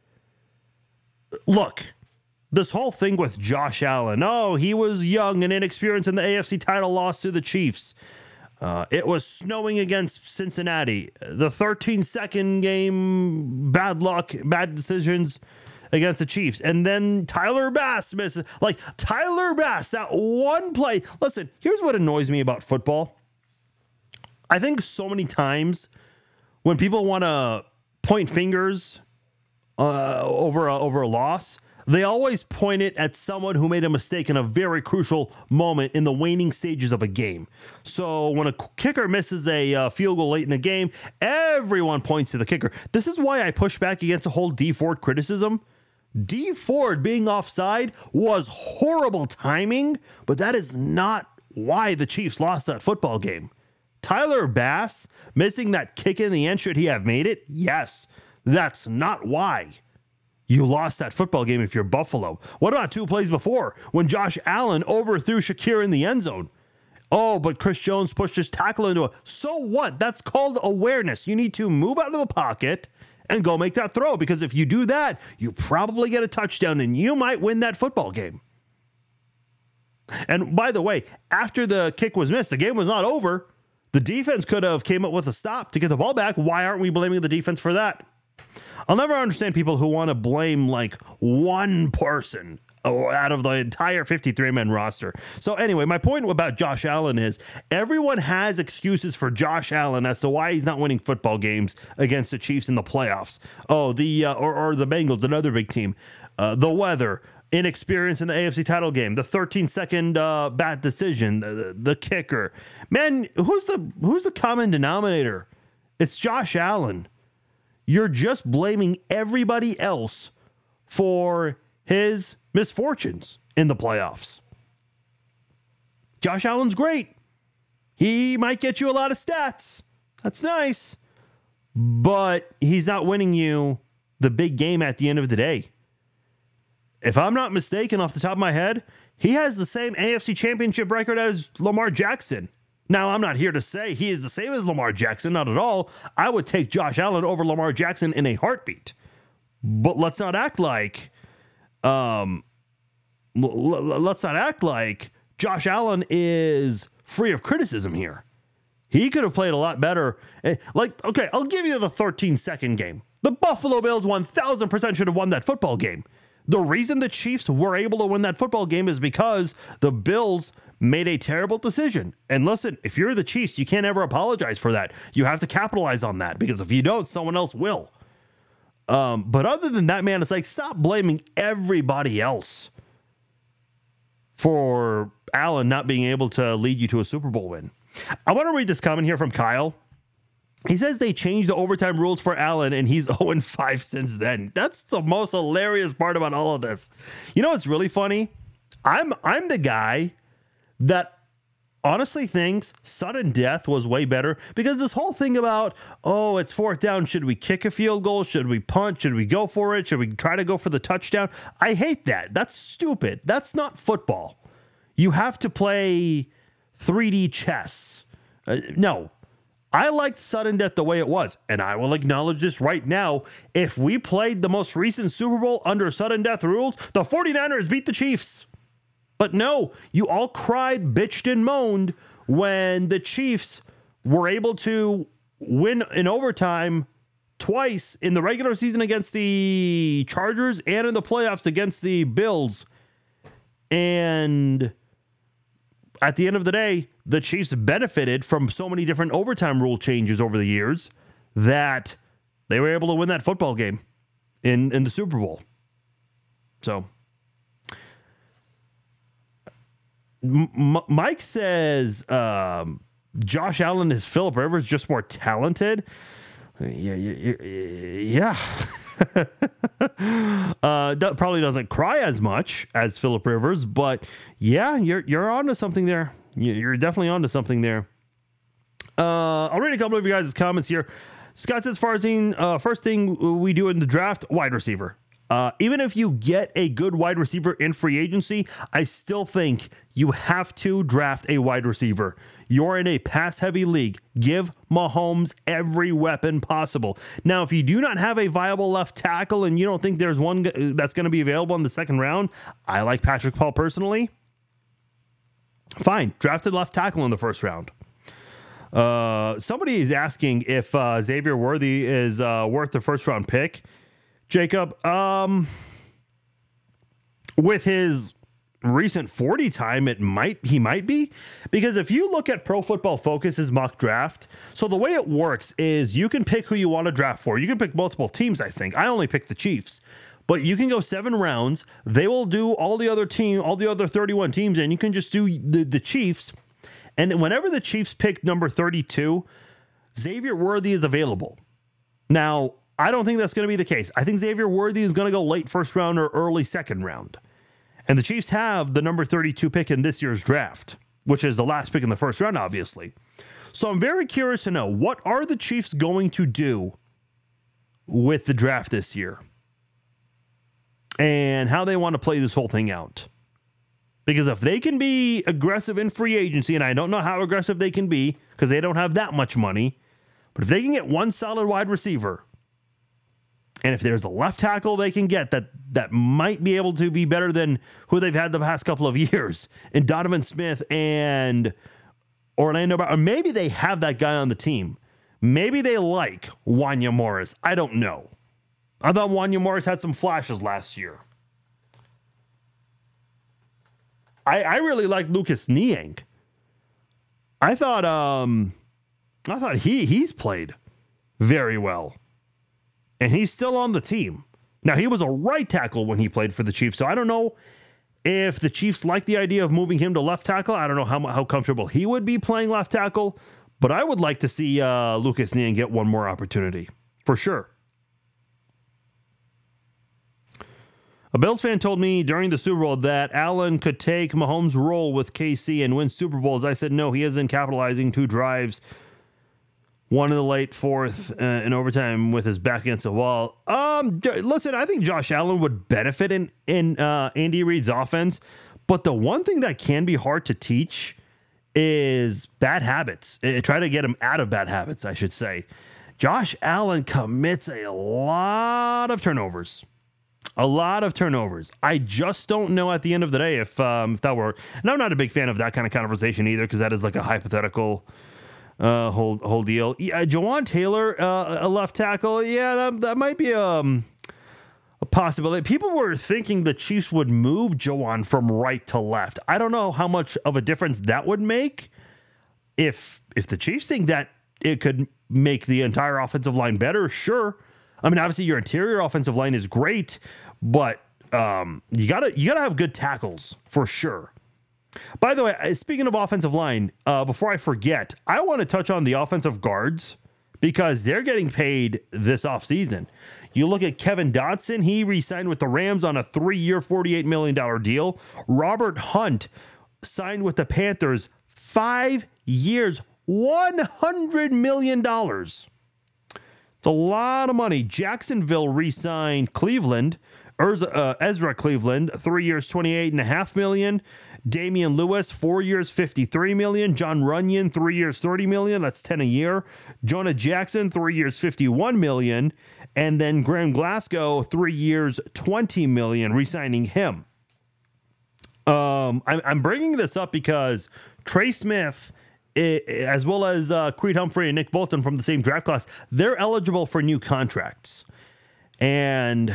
Look, this whole thing with Josh Allen, oh, he was young and inexperienced in the A F C title loss to the Chiefs. Uh, it was snowing against Cincinnati. The thirteen second game, bad luck, bad decisions against the Chiefs. And then Tyler Bass misses. Like, Tyler Bass, that one play. Listen, here's what annoys me about football. I think so many times when people want to point fingers uh, over, a, over a loss, They always point it at someone who made a mistake in a very crucial moment in the waning stages of a game. So when a kicker misses a uh, field goal late in the game, everyone points to the kicker. This is why I push back against the whole Dee Ford criticism. Dee Ford being offside was horrible timing, but that is not why the Chiefs lost that football game. Tyler Bass missing that kick in the end, should he have made it? Yes, that's not why you lost that football game if you're Buffalo. What about two plays before when Josh Allen overthrew Shakir in the end zone? Oh, but Chris Jones pushed his tackle into a... So what? That's called awareness. You need to move out of the pocket and go make that throw, because if you do that, you probably get a touchdown and you might win that football game. And by the way, after the kick was missed, the game was not over. The defense could have came up with a stop to get the ball back. Why aren't we blaming the defense for that? I'll never understand people who want to blame like one person out of the entire fifty-three man roster. So anyway, my point about Josh Allen is everyone has excuses for Josh Allen as to why he's not winning football games against the Chiefs in the playoffs. Oh, the uh, or, or the Bengals, another big team. Uh, the weather, inexperience in the A F C title game, the thirteen second uh, bad decision, the, the kicker. Man, who's the who's the common denominator? It's Josh Allen. You're just blaming everybody else for his misfortunes in the playoffs. Josh Allen's great. He might get you a lot of stats. That's nice. But he's not winning you the big game at the end of the day. If I'm not mistaken, off the top of my head, he has the same A F C championship record as Lamar Jackson. Now, I'm not here to say he is the same as Lamar Jackson, not at all. I would take Josh Allen over Lamar Jackson in a heartbeat. But let's not act like, um, l- l- let's not act like Josh Allen is free of criticism here. He could have played a lot better. Like, okay, I'll give you the thirteen second game. The Buffalo Bills one thousand percent should have won that football game. The reason the Chiefs were able to win that football game is because the Bills made a terrible decision. And listen, if you're the Chiefs, you can't ever apologize for that. You have to capitalize on that, because if you don't, someone else will. Um, but other than that, man, it's like, stop blaming everybody else for Allen not being able to lead you to a Super Bowl win. I want to read this comment here from Kyle. He says they changed the overtime rules for Allen and he's oh and five since then. That's the most hilarious part about all of this. You know what's really funny? I'm I'm the guy that honestly thinks sudden death was way better, because this whole thing about, oh, it's fourth down, should we kick a field goal? Should we punt? Should we go for it? Should we try to go for the touchdown? I hate that. That's stupid. That's not football. You have to play three D chess. Uh, no. I liked sudden death the way it was, and I will acknowledge this right now. If we played the most recent Super Bowl under sudden death rules, the 49ers beat the Chiefs. But no, you all cried, bitched, and moaned when the Chiefs were able to win in overtime twice in the regular season against the Chargers and in the playoffs against the Bills. And at the end of the day, the Chiefs benefited from so many different overtime rule changes over the years that they were able to win that football game in, in the Super Bowl. So M- Mike says um, Josh Allen is Phillip Rivers, just more talented. Yeah, yeah, yeah. uh, that probably doesn't cry as much as Phillip Rivers, but yeah, you're you're onto something there. You're definitely onto something there. Uh, I'll read a couple of you guys' comments here. Scott says, Farzine, uh, first thing we do in the draft, wide receiver. Uh, even if you get a good wide receiver in free agency, I still think you have to draft a wide receiver. You're in a pass-heavy league. Give Mahomes every weapon possible. Now, if you do not have a viable left tackle and you don't think there's one that's going to be available in the second round, I like Patrick Paul personally. Fine, drafted left tackle in the first round. Uh, somebody is asking if uh, Xavier Worthy is uh, worth the first round pick. Jacob, um, with his recent forty time, it might he might be, because if you look at Pro Football Focus's mock draft, so the way it works is you can pick who you want to draft for. You can pick multiple teams. I think I only picked the Chiefs, But you can go seven rounds. They will do all the other team, all the other thirty-one teams, and you can just do the, the Chiefs. And whenever the Chiefs pick number thirty-two, Xavier Worthy is available. Now, I don't think that's going to be the case. I think Xavier Worthy is going to go late first round or early second round. And the Chiefs have the number thirty-two pick in this year's draft, which is the last pick in the first round, obviously. So I'm very curious to know, what are the Chiefs going to do with the draft this year? And how they want to play this whole thing out. Because if they can be aggressive in free agency, and I don't know how aggressive they can be because they don't have that much money, but if they can get one solid wide receiver, and if there's a left tackle they can get that that might be able to be better than who they've had the past couple of years, in Donovan Smith and Orlando Brown, or maybe they have that guy on the team. Maybe they like Wanya Morris. I don't know. I thought Wanya Morris had some flashes last year. I, I really like Lucas Niang. I thought um I thought he he's played very well. And he's still on the team. Now, he was a right tackle when he played for the Chiefs, so I don't know if the Chiefs like the idea of moving him to left tackle. I don't know how how comfortable he would be playing left tackle, but I would like to see uh, Lucas Niang get one more opportunity, for sure. A Bills fan told me during the Super Bowl that Allen could take Mahomes' role with K C and win Super Bowls. I said, no, he isn't capitalizing two drives, one in the late fourth uh, in overtime with his back against the wall. Um, listen, I think Josh Allen would benefit in, in uh, Andy Reid's offense, but the one thing that can be hard to teach is bad habits. Uh, try to get him out of bad habits, I should say. Josh Allen commits a lot of turnovers. A lot of turnovers. I just don't know at the end of the day if, um, if that were... And I'm not a big fan of that kind of conversation either, because that is like a hypothetical uh, whole whole deal. Yeah, Jawan Taylor, uh, a left tackle, yeah, that, that might be um, a possibility. People were thinking the Chiefs would move Jawan from right to left. I don't know how much of a difference that would make. If if the Chiefs think that it could make the entire offensive line better, sure. I mean, obviously your interior offensive line is great, but um, you gotta you gotta have good tackles for sure. By the way, speaking of offensive line, uh, before I forget, I want to touch on the offensive guards because they're getting paid this offseason. You look at Kevin Dotson, he re-signed with the Rams on a three-year, forty-eight million dollars deal. Robert Hunt signed with the Panthers, five years, one hundred million dollars. It's a lot of money. Jacksonville re-signed Cleveland, Ezra, uh, Ezra Cleveland, three years, twenty-eight and a half million. Damian Lewis, four years, fifty-three million. John Runyon, three years, thirty million. That's ten a year. Jonah Jackson, three years, fifty-one million. And then Graham Glasgow, three years, twenty million, re-signing him. Um, I'm, I'm bringing this up because Trey Smith, as well as uh, Creed Humphrey and Nick Bolton from the same draft class, they're eligible for new contracts. And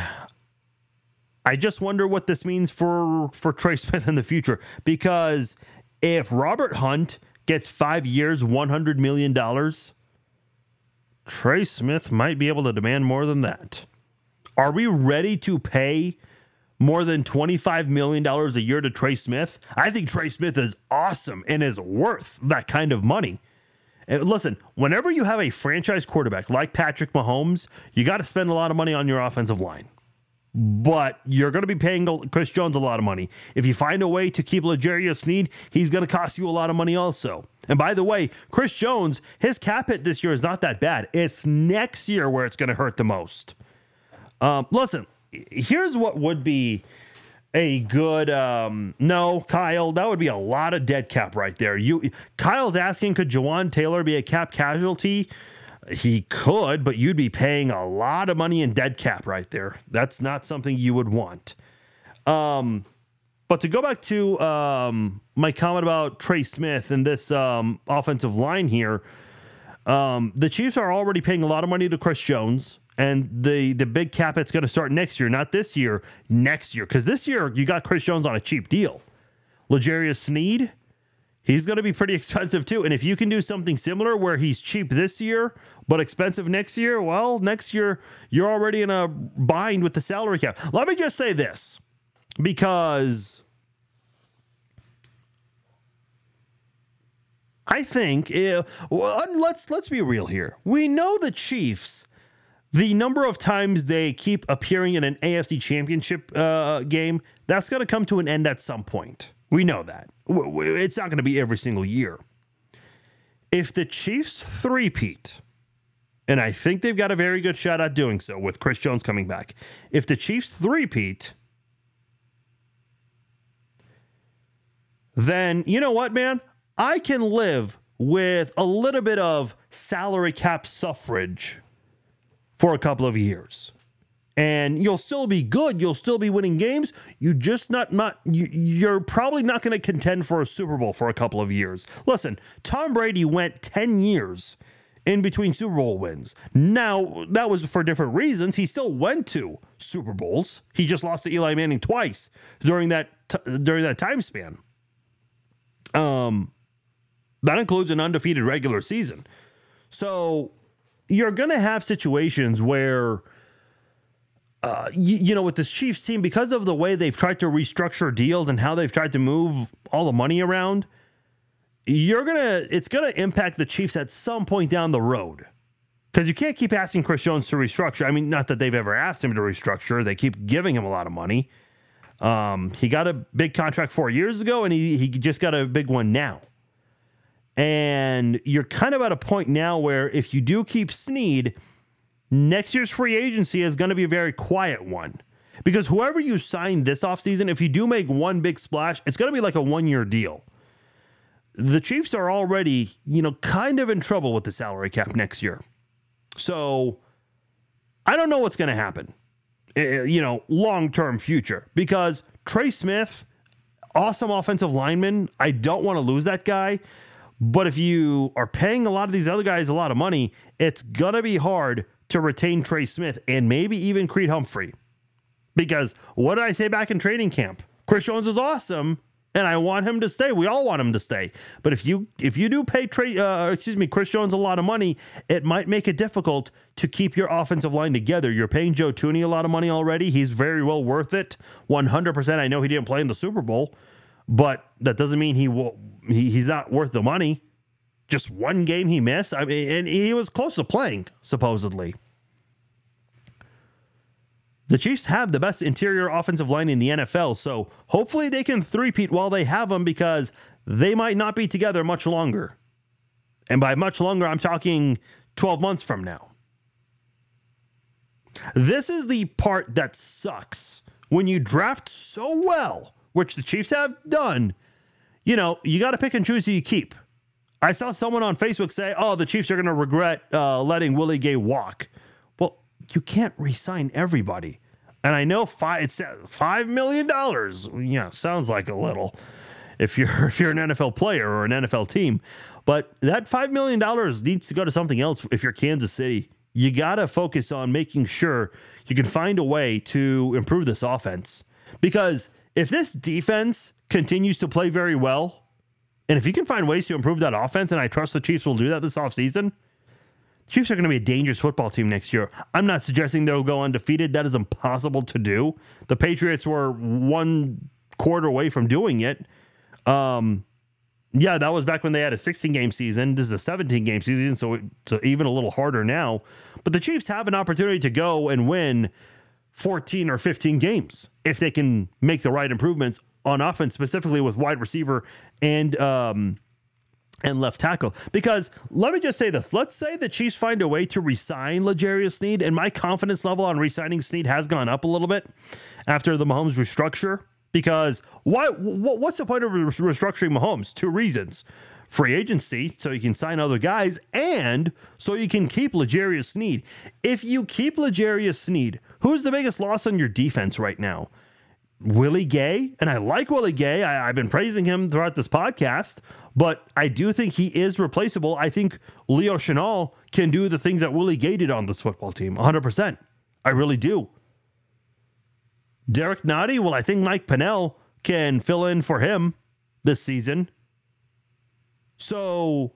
I just wonder what this means for, for Trey Smith in the future. Because if Robert Hunt gets five years, one hundred million dollars, Trey Smith might be able to demand more than that. Are we ready to pay more than twenty-five million dollars a year to Trey Smith? I think Trey Smith is awesome and is worth that kind of money. And listen, whenever you have a franchise quarterback like Patrick Mahomes, you got to spend a lot of money on your offensive line. But you're going to be paying Chris Jones a lot of money. If you find a way to keep L'Jarius Sneed, he's going to cost you a lot of money also. And by the way, Chris Jones, his cap hit this year is not that bad. It's next year where it's going to hurt the most. Um, listen, here's what would be a good um no, Kyle, that would be a lot of dead cap right there. You Kyle's asking, could Jawan Taylor be a cap casualty? He could, but you'd be paying a lot of money in dead cap right there. That's not something you would want. Um but to go back to um my comment about Trey Smith and this um offensive line here, um the Chiefs are already paying a lot of money to Chris Jones. And the, the big cap it's going to start next year, not this year, next year. Because this year, you got Chris Jones on a cheap deal. L'Jarius Sneed, he's going to be pretty expensive too. And if you can do something similar where he's cheap this year, but expensive next year, well, next year you're already in a bind with the salary cap. Let me just say this, because I think, uh, well, let's let's be real here. We know the Chiefs, the number of times they keep appearing in an A F C Championship uh, game, that's going to come to an end at some point. We know that. It's not going to be every single year. If the Chiefs three-peat, and I think they've got a very good shot at doing so with Chris Jones coming back. If the Chiefs three-peat, then you know what, man? I can live with a little bit of salary cap suffrage for a couple of years. And you'll still be good. You'll still be winning games. You just not, not you, you're probably not going to contend for a Super Bowl for a couple of years. Listen, Tom Brady went ten years in between Super Bowl wins. Now, that was for different reasons. He still went to Super Bowls. He just lost to Eli Manning twice during that t- during that time span. Um, that includes an undefeated regular season. So you're going to have situations where, uh, you, you know, with this Chiefs team, because of the way they've tried to restructure deals and how they've tried to move all the money around, you're going to, it's going to impact the Chiefs at some point down the road. Because you can't keep asking Chris Jones to restructure. I mean, not that they've ever asked him to restructure. They keep giving him a lot of money. Um, he got a big contract four years ago, and he, he just got a big one now. And you're kind of at a point now where if you do keep Snead, next year's free agency is going to be a very quiet one. Because whoever you sign this offseason, if you do make one big splash, it's going to be like a one-year deal. The Chiefs are already, you know, kind of in trouble with the salary cap next year. So I don't know what's going to happen, uh, you know, long-term future. Because Trey Smith, awesome offensive lineman, I don't want to lose that guy. But if you are paying a lot of these other guys a lot of money, it's going to be hard to retain Trey Smith and maybe even Creed Humphrey. Because what did I say back in training camp? Chris Jones is awesome, and I want him to stay. We all want him to stay. But if you if you do pay Trey, uh, excuse me, Chris Jones a lot of money, it might make it difficult to keep your offensive line together. You're paying Joe Thuney a lot of money already. He's very well worth it, one hundred percent. I know he didn't play in the Super Bowl, but that doesn't mean he will. He, he's not worth the money. Just one game he missed. I mean, and he was close to playing, supposedly. The Chiefs have the best interior offensive line in the N F L, so hopefully they can three-peat while they have them, because they might not be together much longer. And by much longer, I'm talking twelve months from now. This is the part that sucks. When you draft so well, which the Chiefs have done, you know, you got to pick and choose who you keep. I saw someone on Facebook say, oh, the Chiefs are going to regret uh, letting Willie Gay walk. Well, you can't re-sign everybody. And I know five, it's five million dollars. Yeah, sounds like a little if you're if you're an N F L player or an N F L team. But that five million dollars needs to go to something else if you're Kansas City. You got to focus on making sure you can find a way to improve this offense. Because if this defense continues to play very well, and if you can find ways to improve that offense, and I trust the Chiefs will do that this offseason, Chiefs are going to be a dangerous football team next year. I'm not suggesting they'll go undefeated. That is impossible to do. The Patriots were one quarter away from doing it. Um, yeah, that was back when they had a sixteen-game season. This is a seventeen-game season, so it's even a little harder now. But the Chiefs have an opportunity to go and win fourteen or fifteen games if they can make the right improvements on offense, specifically with wide receiver and um, and left tackle. Because let me just say this. Let's say the Chiefs find a way to re-sign L'Jarius Sneed, and my confidence level on re-signing Sneed has gone up a little bit after the Mahomes restructure. Because why? What's the point of restructuring Mahomes? Two reasons. Free agency, so you can sign other guys, and so you can keep L'Jarius Sneed. If you keep L'Jarius Sneed, who's the biggest loss on your defense right now? Willie Gay, and I like Willie Gay. I, I've been praising him throughout this podcast, but I do think he is replaceable. I think Leo Chenal can do the things that Willie Gay did on this football team, one hundred percent. I really do. Derek Nottie, well, I think Mike Pennell can fill in for him this season. So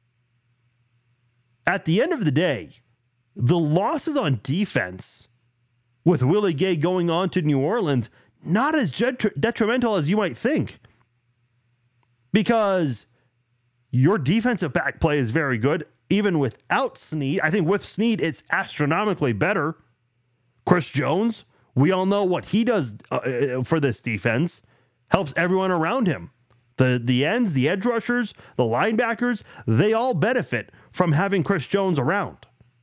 at the end of the day, the losses on defense with Willie Gay going on to New Orleans, not as detri- detrimental as you might think. Because your defensive back play is very good, even without Snead. I think with Snead, it's astronomically better. Chris Jones, we all know what he does uh, for this defense. Helps everyone around him. The, the ends, the edge rushers, the linebackers, they all benefit from having Chris Jones around.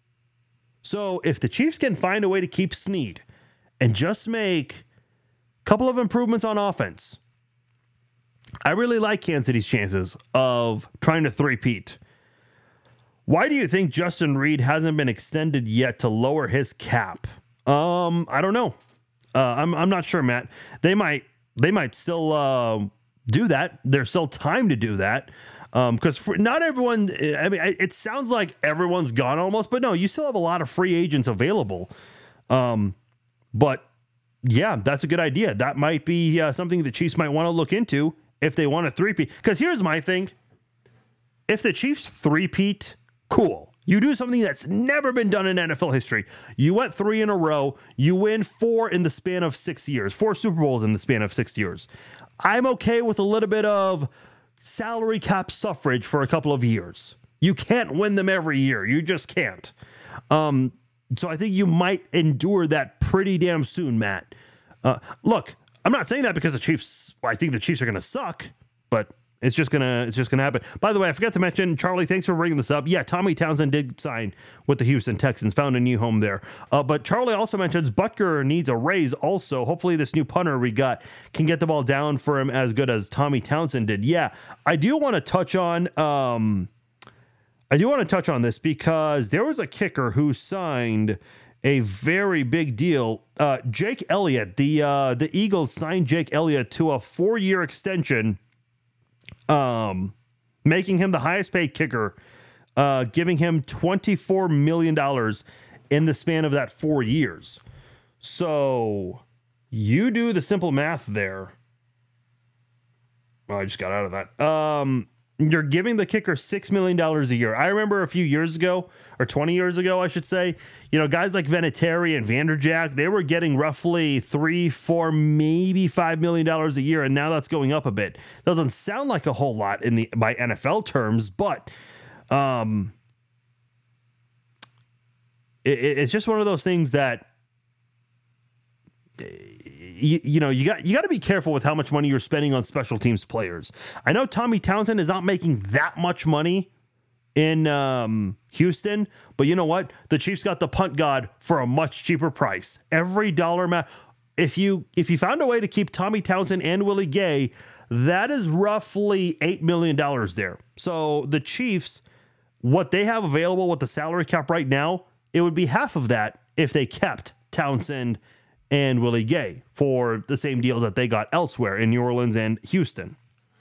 So if the Chiefs can find a way to keep Snead and just make a couple of improvements on offense, I really like Kansas City's chances of trying to three-peat. Why do you think Justin Reid hasn't been extended yet to lower his cap? Um, I don't know. Uh, I'm I'm not sure, Matt. They might they might still uh, do that. There's still time to do that. Because um, not everyone, I mean, it sounds like everyone's gone almost, but no, you still have a lot of free agents available. Um, but yeah, that's a good idea. That might be uh, something the Chiefs might want to look into if they want a three-peat. Because here's my thing. If the Chiefs three-peat, cool. You do something that's never been done in N F L history. You went three in a row. You win four in the span of six years. Four Super Bowls in the span of six years. I'm okay with a little bit of salary cap suffrage for a couple of years. You can't win them every year. You just can't. Um, so I think you might endure that pretty damn soon, Matt. Uh, look, I'm not saying that because the Chiefs, I think the Chiefs are going to suck, but it's just going to, it's just going to happen. By the way, I forgot to mention, Charlie, thanks for bringing this up. Yeah, Tommy Townsend did sign with the Houston Texans, found a new home there. Uh, but Charlie also mentions Butker needs a raise also. Hopefully this new punter we got can get the ball down for him as good as Tommy Townsend did. Yeah, I do want to touch on, um, I do want to touch on this because there was a kicker who signed a very big deal. Uh, Jake Elliott, the, uh, the Eagles signed Jake Elliott to a four-year extension, Um, making him the highest paid kicker, uh, giving him twenty-four million dollars in the span of that four years. So you do the simple math there. Oh, I just got out of that. Um, you're giving the kicker six million dollars a year. I remember a few years ago, or twenty years ago, I should say, you know, guys like Vinatieri and Vanderjagt, they were getting roughly three, four, maybe five million dollars a year, and now that's going up a bit. Doesn't sound like a whole lot in the by N F L terms, but um, it, it's just one of those things that You, you know, you got you got to be careful with how much money you're spending on special teams players. I know Tommy Townsend is not making that much money in um, Houston, but you know what? The Chiefs got the punt god for a much cheaper price. Every dollar amount. If you if you found a way to keep Tommy Townsend and Willie Gay, that is roughly eight million dollars there. So the Chiefs, what they have available with the salary cap right now, it would be half of that if they kept Townsend and Willie Gay for the same deals that they got elsewhere in New Orleans and Houston.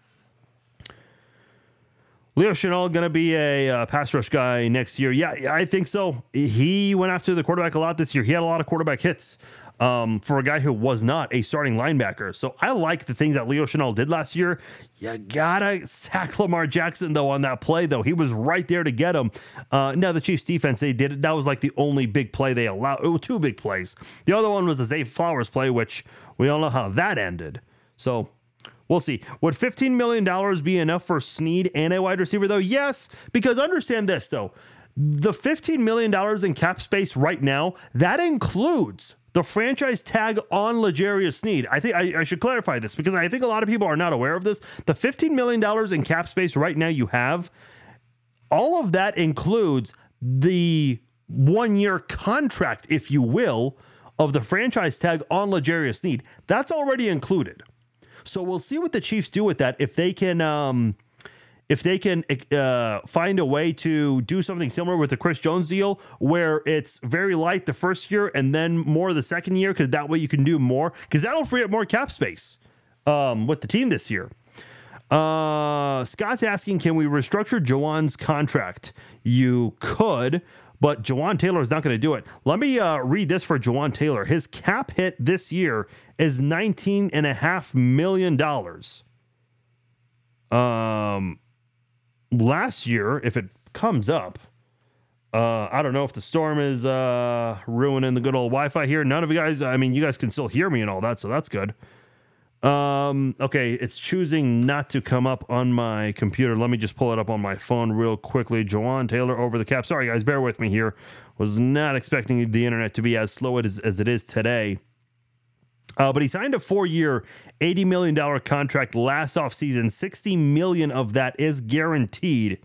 Leo Chenal going to be a uh, pass rush guy next year. Yeah, I think so. He went after the quarterback a lot this year. He had a lot of quarterback hits um, for a guy who was not a starting linebacker. So I like the things that Leo Chenal did last year. You gotta sack Lamar Jackson, though, on that play, though. He was right there to get him. Uh, now, the Chiefs defense, they did it. That was like the only big play they allowed. It was two big plays. The other one was the Zay Flowers play, which we all know how that ended. So we'll see. Would fifteen million dollars be enough for Snead and a wide receiver, though? Yes, because understand this, though. The fifteen million dollars in cap space right now, that includes the franchise tag on L'Jarius Snead. I think I, I should clarify this because I think a lot of people are not aware of this. The fifteen million dollars in cap space right now you have, all of that includes the one-year contract, if you will, of the franchise tag on L'Jarius Snead. That's already included. So we'll see what the Chiefs do with that. If they can, um, if they can uh, find a way to do something similar with the Chris Jones deal, where it's very light the first year and then more the second year, because that way you can do more, because that'll free up more cap space um, with the team this year. Uh, Scott's asking, can we restructure Jawan's contract? You could, but Jawan Taylor is not going to do it. Let me uh, read this for Jawan Taylor. His cap hit this year is nineteen and a half million dollars. Um, last year, if it comes up, uh, I don't know if the storm is uh, ruining the good old Wi-Fi here. None of you guys, I mean, you guys can still hear me and all that, so that's good. Um, okay, it's choosing not to come up on my computer. Let me just pull it up on my phone real quickly. Jawaan Taylor over the cap. Sorry, guys, bear with me here. Was not expecting the internet to be as slow as, as it is today. Uh, but he signed a four-year, eighty million dollars contract last offseason. sixty million dollars of that is guaranteed.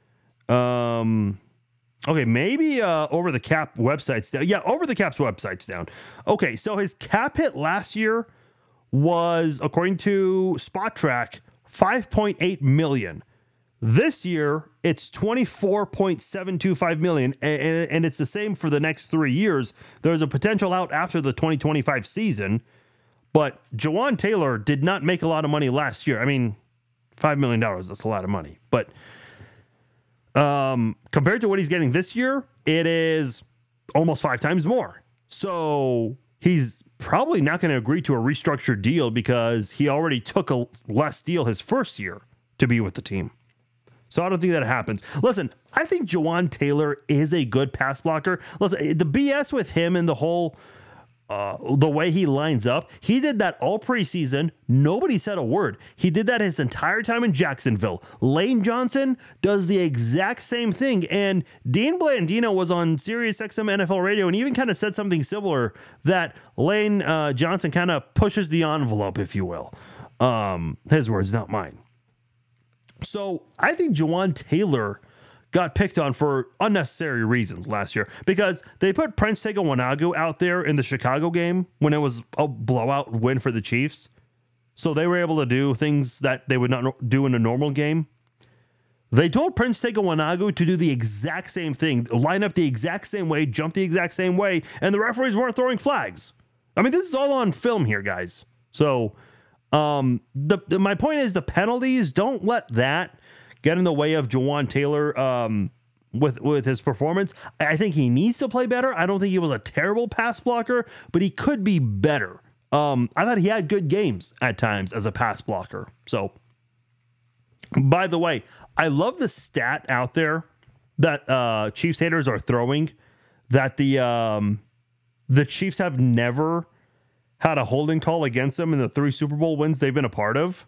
Um, okay, maybe uh, Over the Cap website's down. Yeah, Over the Cap's website's down. Okay, so his cap hit last year was, according to Spot Track, five point eight million dollars. This year, it's twenty-four point seven two five million dollars, and, and it's the same for the next three years. There's a potential out after the twenty twenty-five season, but Jawaan Taylor did not make a lot of money last year. I mean, five million dollars, that's a lot of money. But um, compared to what he's getting this year, it is almost five times more. So he's probably not going to agree to a restructured deal because he already took a less deal his first year to be with the team. So I don't think that happens. Listen, I think Jawaan Taylor is a good pass blocker. Listen, the B S with him and the whole, uh, the way he lines up, he did that all preseason. Nobody said a word. He did that his entire time in Jacksonville. Lane Johnson does the exact same thing. And Dean Blandino was on Sirius X M N F L Radio and even kind of said something similar, that Lane uh, Johnson kind of pushes the envelope, if you will. Um, his words, not mine. So I think Jawaan Taylor got picked on for unnecessary reasons last year because they put Prince Tega Wanogho out there in the Chicago game when it was a blowout win for the Chiefs. So they were able to do things that they would not do in a normal game. They told Prince Tega Wanogho to do the exact same thing, line up the exact same way, jump the exact same way, and the referees weren't throwing flags. I mean, this is all on film here, guys. So Um, the, the my point is the penalties, don't let that get in the way of Jawaan Taylor um, with with his performance. I think he needs to play better. I don't think he was a terrible pass blocker, but he could be better. Um, I thought he had good games at times as a pass blocker. So, by the way, I love the stat out there that uh, Chiefs haters are throwing that the um, the Chiefs have never had a holding call against them in the three Super Bowl wins they've been a part of.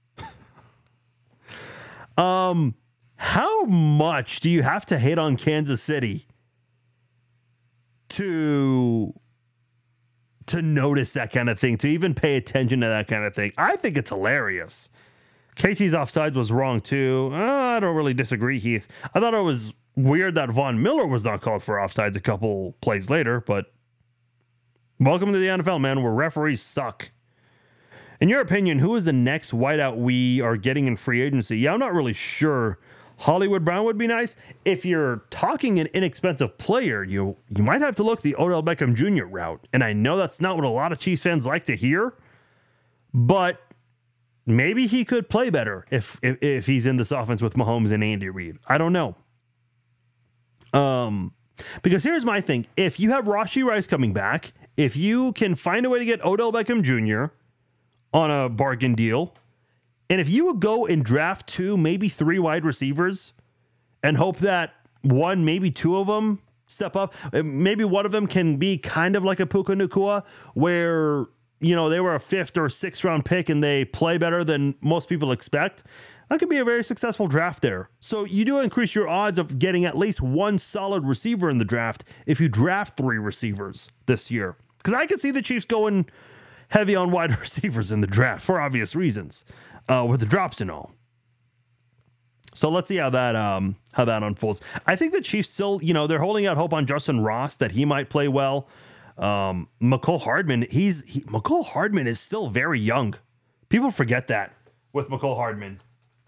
um, how much do you have to hate on Kansas City to, to notice that kind of thing, to even pay attention to that kind of thing? I think it's hilarious. K T's offside was wrong too. Uh, I don't really disagree, Heath. I thought it was weird that Von Miller was not called for offsides a couple plays later, but welcome to the N F L, man, where referees suck. In your opinion, who is the next wideout we are getting in free agency? Yeah, I'm not really sure. Hollywood Brown would be nice. If you're talking an inexpensive player, you you might have to look the Odell Beckham Junior route. And I know that's not what a lot of Chiefs fans like to hear, but maybe he could play better if if, if he's in this offense with Mahomes and Andy Reid. I don't know. Um, because here's my thing. If you have Rashee Rice coming back, if you can find a way to get Odell Beckham Junior on a bargain deal, and if you would go and draft two, maybe three wide receivers and hope that one, maybe two of them step up, maybe one of them can be kind of like a Puka Nacua where, you know, they were a fifth or sixth round pick and they play better than most people expect, that could be a very successful draft there. So you do increase your odds of getting at least one solid receiver in the draft if you draft three receivers this year. Because I could see the Chiefs going heavy on wide receivers in the draft for obvious reasons, uh, with the drops and all. So let's see how that um, how that unfolds. I think the Chiefs still, you know, they're holding out hope on Justin Ross that he might play well. Um, Mecole Hardman, he's he, Mecole Hardman is still very young. People forget that with Mecole Hardman.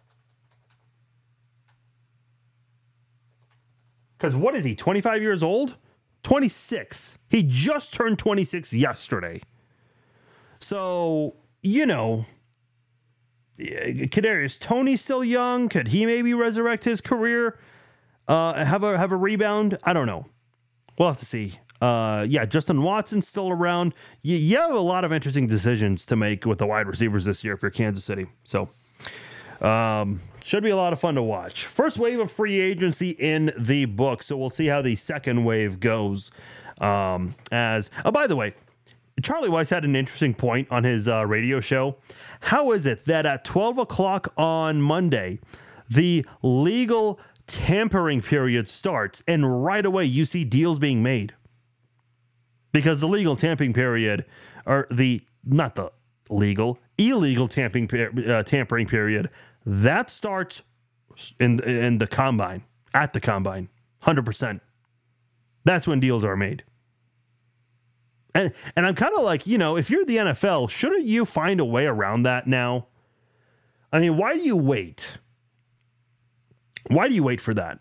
Because what is he, twenty-five years old? twenty-six. He just turned twenty-six yesterday. So, you know, Kadarius Toney's still young. Could he maybe resurrect his career? Uh, have a have a rebound? I don't know. We'll have to see. Uh, yeah, Justin Watson's still around. You, you have a lot of interesting decisions to make with the wide receivers this year for Kansas City. So, um, Should be a lot of fun to watch. First wave of free agency in the book, so we'll see how the second wave goes. Um, as oh, by the way, Charlie Weiss had an interesting point on his uh, radio show. How is it that at twelve o'clock on Monday, the legal tampering period starts, and right away you see deals being made? Because the legal tampering period, or the not the legal, illegal tampering uh, tampering period, that starts in in the combine, at the combine, one hundred percent. That's when deals are made. And and I'm kind of like, you know, if you're the N F L, shouldn't you find a way around that now? I mean, why do you wait? Why do you wait for that?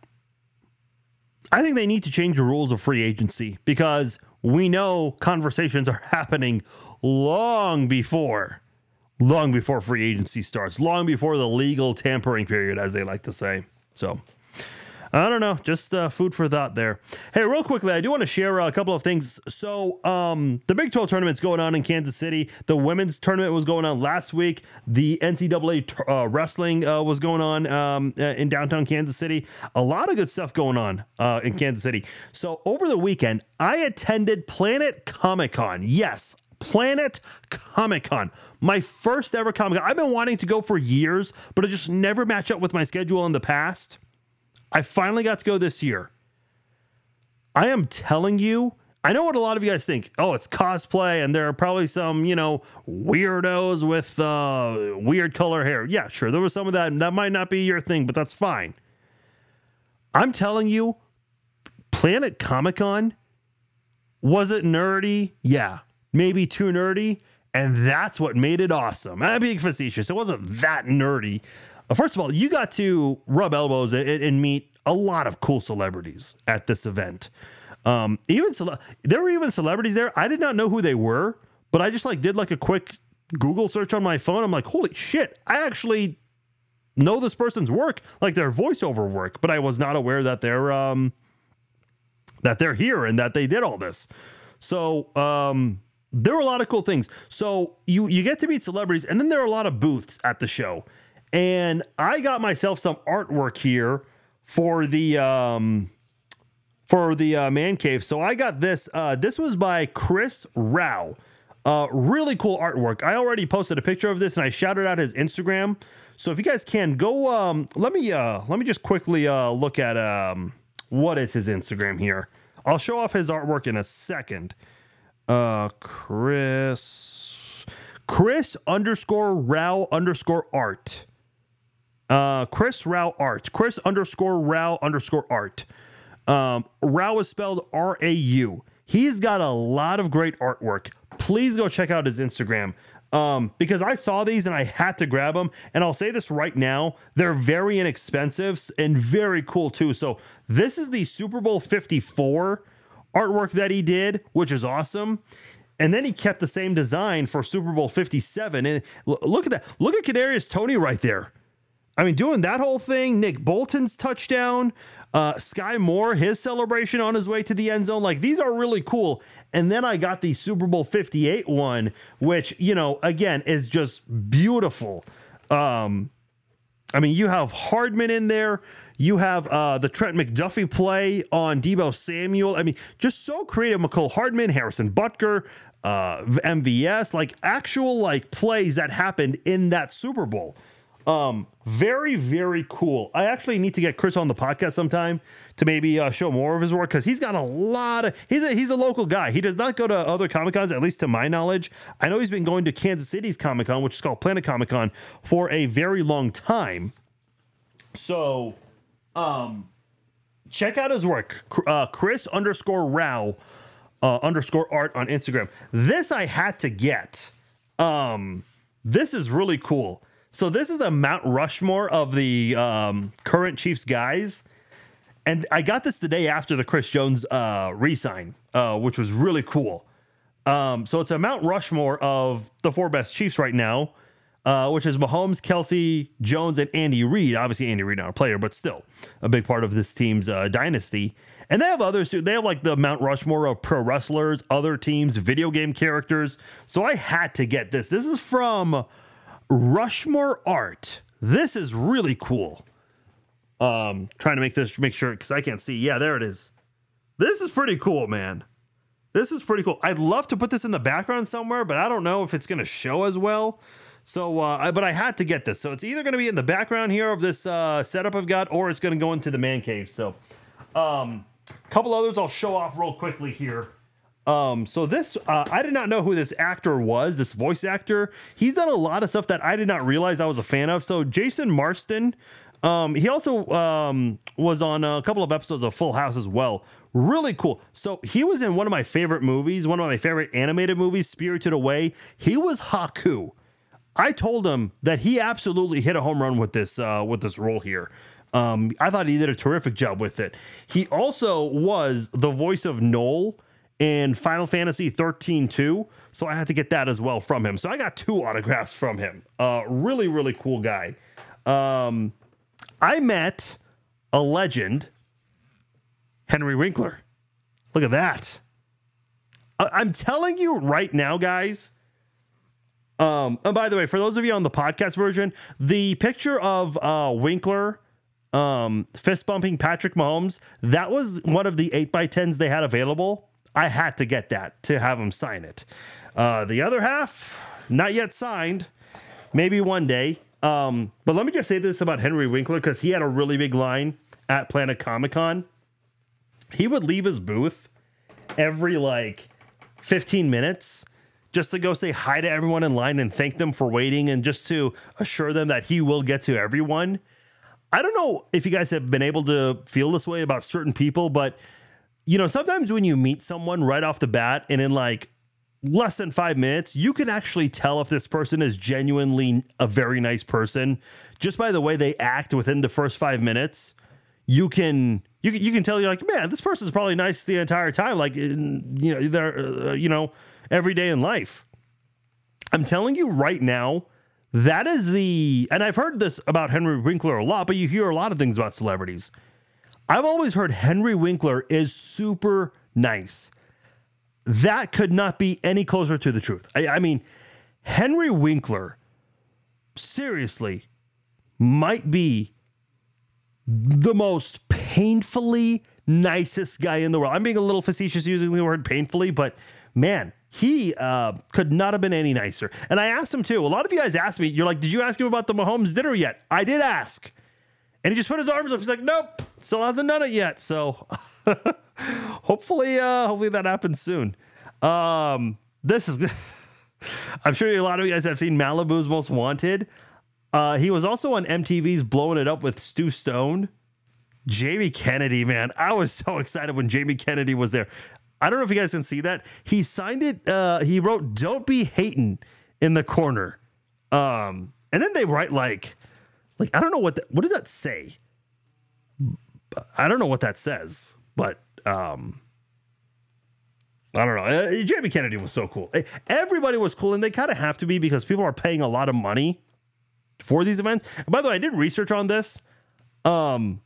I think they need to change the rules of free agency, because we know conversations are happening long before, long before free agency starts, long before the legal tampering period, as they like to say. So, I don't know, just uh, food for thought there. Hey, real quickly, I do want to share a couple of things. So, um, the Big twelve tournament's going on in Kansas City. The women's tournament was going on last week. The N C double A uh, wrestling uh, was going on um, uh, in downtown Kansas City. A lot of good stuff going on uh, in Kansas City. So, over the weekend, I attended Planet Comic Con. Yes, Planet Comic Con. My first ever Comic Con. I've been wanting to go for years, but it just never matched up with my schedule in the past. I finally got to go this year. I am telling you, I know what a lot of you guys think. Oh, it's cosplay, and there are probably some, you know, weirdos with uh, weird color hair. Yeah, sure, there was some of that. That might not be your thing, but that's fine. I'm telling you, Planet Comic-Con, was it nerdy? Yeah, maybe too nerdy, and that's what made it awesome. I'm being facetious. It wasn't that nerdy. First of all, you got to rub elbows and, and meet a lot of cool celebrities at this event. Um, even cele- there were even celebrities there. I did not know who they were, but I just like did like a quick Google search on my phone. I'm like, holy shit, I actually know this person's work, like their voiceover work, but I was not aware that they're um, that they're here and that they did all this. So um, there were a lot of cool things. So you you get to meet celebrities, and then there are a lot of booths at the show. And I got myself some artwork here for the um, for the uh, man cave. So I got this. Uh, this was by Chris Rao. Uh, really cool artwork. I already posted a picture of this, and I shouted out his Instagram. So if you guys can go, um, let me uh, let me just quickly uh, look at um, what is his Instagram here. I'll show off his artwork in a second. Uh, Chris Chris underscore Rao underscore art. Uh, Chris Rao art. Chris underscore Rao underscore art. Um, Rao is spelled R A U. He's got a lot of great artwork. Please go check out his Instagram. Um, because I saw these and I had to grab them. And I'll say this right now, they're very inexpensive and very cool too. So this is the Super Bowl fifty-four artwork that he did, which is awesome. And then he kept the same design for Super Bowl fifty-seven. And look at that. Look at Kadarius Toney right there. I mean, doing that whole thing, Nick Bolton's touchdown, uh, Sky Moore, his celebration on his way to the end zone. Like, these are really cool. And then I got the Super Bowl fifty-eight one, which, you know, again, is just beautiful. Um, I mean, you have Hardman in there. You have uh, the Trent McDuffie play on Deebo Samuel. I mean, just so creative. McCole Hardman, Harrison Butker, uh, M V S, like actual like plays that happened in that Super Bowl. Um, very, very cool. I actually need to get Chris on the podcast sometime to maybe uh, show more of his work, because he's got a lot of, he's a, he's a local guy. He does not go to other Comic-Cons, at least to my knowledge. I know he's been going to Kansas City's Comic-Con, which is called Planet Comic-Con, for a very long time. So, um, check out his work. Uh, Chris underscore Rao uh, underscore art on Instagram. This I had to get. Um, this is really cool. So this is a Mount Rushmore of the um, current Chiefs guys. And I got this the day after the Chris Jones uh, re-sign, uh, which was really cool. Um, so it's a Mount Rushmore of the four best Chiefs right now, uh, which is Mahomes, Kelsey, Jones, and Andy Reid. Obviously, Andy Reid not a player, but still a big part of this team's uh, dynasty. And they have others too. They have like the Mount Rushmore of pro wrestlers, other teams, video game characters. So I had to get this. This is from Rushmore Art. This is really cool. Um, trying to make this, make sure, because I can't see. Yeah, there it is. This is pretty cool, man. This is pretty cool. I'd love to put this in the background somewhere, but I don't know if it's going to show as well. So, uh, I, but I had to get this. So it's either going to be in the background here of this uh, setup I've got, or it's going to go into the man cave. So, um, a couple others I'll show off real quickly here. Um, so this, uh, I did not know who this actor was, this voice actor. He's done a lot of stuff that I did not realize I was a fan of. So Jason Marsden, um, he also um, was on a couple of episodes of Full House as well. Really cool. So he was in one of my favorite movies, one of my favorite animated movies, Spirited Away. He was Haku. I told him that he absolutely hit a home run with this, uh, with this role here. Um, I thought he did a terrific job with it. He also was the voice of Noel in Final Fantasy thirteen two, so I had to get that as well from him. So I got two autographs from him. Uh, really, really cool guy. Um, I met a legend, Henry Winkler. Look at that. I- I'm telling you right now, guys. Um, and by the way, for those of you on the podcast version, the picture of uh, Winkler um, fist bumping Patrick Mahomes, that was one of the eight by tens they had available. I had to get that to have him sign it. Uh, the other half, not yet signed. Maybe one day. Um, but let me just say this about Henry Winkler, because he had a really big line at Planet Comic-Con. He would leave his booth every like fifteen minutes just to go say hi to everyone in line and thank them for waiting, and just to assure them that he will get to everyone. I don't know if you guys have been able to feel this way about certain people, but you know, sometimes when you meet someone right off the bat and in like less than five minutes, you can actually tell if this person is genuinely a very nice person just by the way they act within the first five minutes. You can you can, you can tell, you're like, man, this person's probably nice the entire time, like, in, you know, they're uh, you know, every day in life. I'm telling you right now, that is the, and I've heard this about Henry Winkler a lot, but you hear a lot of things about celebrities. I've always heard Henry Winkler is super nice. That could not be any closer to the truth. I, I mean, Henry Winkler, seriously, might be the most painfully nicest guy in the world. I'm being a little facetious using the word painfully, but man, he uh, could not have been any nicer. And I asked him too. A lot of you guys asked me, you're like, did you ask him about the Mahomes dinner yet? I did ask. And he just put his arms up. He's like, nope, still hasn't done it yet. So hopefully, uh, hopefully that happens soon. Um, this is, I'm sure a lot of you guys have seen Malibu's Most Wanted. Uh, he was also on M T V's Blowing It Up with Stu Stone. Jamie Kennedy, man. I was so excited when Jamie Kennedy was there. I don't know if you guys can see that. He signed it. Uh, he wrote, "Don't be hating" in the corner. Um, and then they write like, like, I don't know what, that, what does that say? I don't know what that says, but, um, I don't know. Uh, Jamie Kennedy was so cool. Everybody was cool, and they kind of have to be because people are paying a lot of money for these events. And by the way, I did research on this. Um,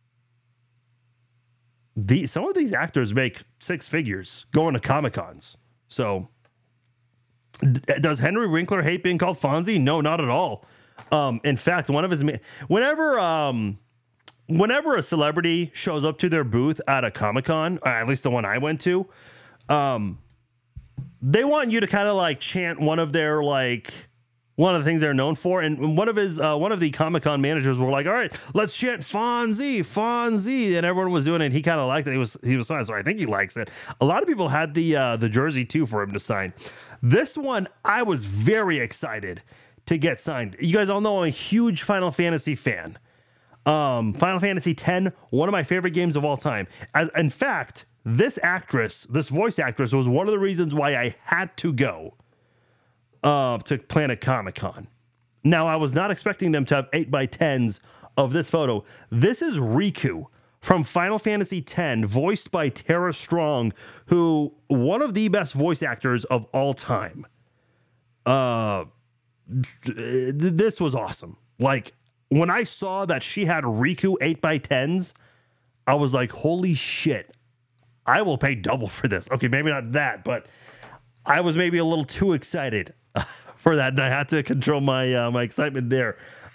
the some of these actors make six figures going to Comic-Cons. So d- does Henry Winkler hate being called Fonzie? No, not at all. Um, in fact, one of his whenever um, whenever a celebrity shows up to their booth at a Comic-Con, at least the one I went to, um, they want you to kind of like chant one of their like one of the things they're known for. And one of his uh, one of the Comic-Con managers were like, all right, let's chant Fonzie, Fonzie. And everyone was doing it. And he kind of liked it. He was he was fine. So I think he likes it. A lot of people had the uh, the jersey too for him to sign. This one, I was very excited to get signed. You guys all know I'm a huge Final Fantasy fan. Um, Final Fantasy X, one of my favorite games of all time. As, in fact, this actress, this voice actress, was one of the reasons why I had to go uh, to Planet Comic-Con. Now, I was not expecting them to have eight by tens of this photo. This is Riku from Final Fantasy X, voiced by Tara Strong, who one of the best voice actors of all time. Uh, this was awesome. Like, when I saw that she had Riku eight by tens, I was like, holy shit, I will pay double for this. Okay, maybe not that, but I was maybe a little too excited for that, and I had to control my uh, my excitement there.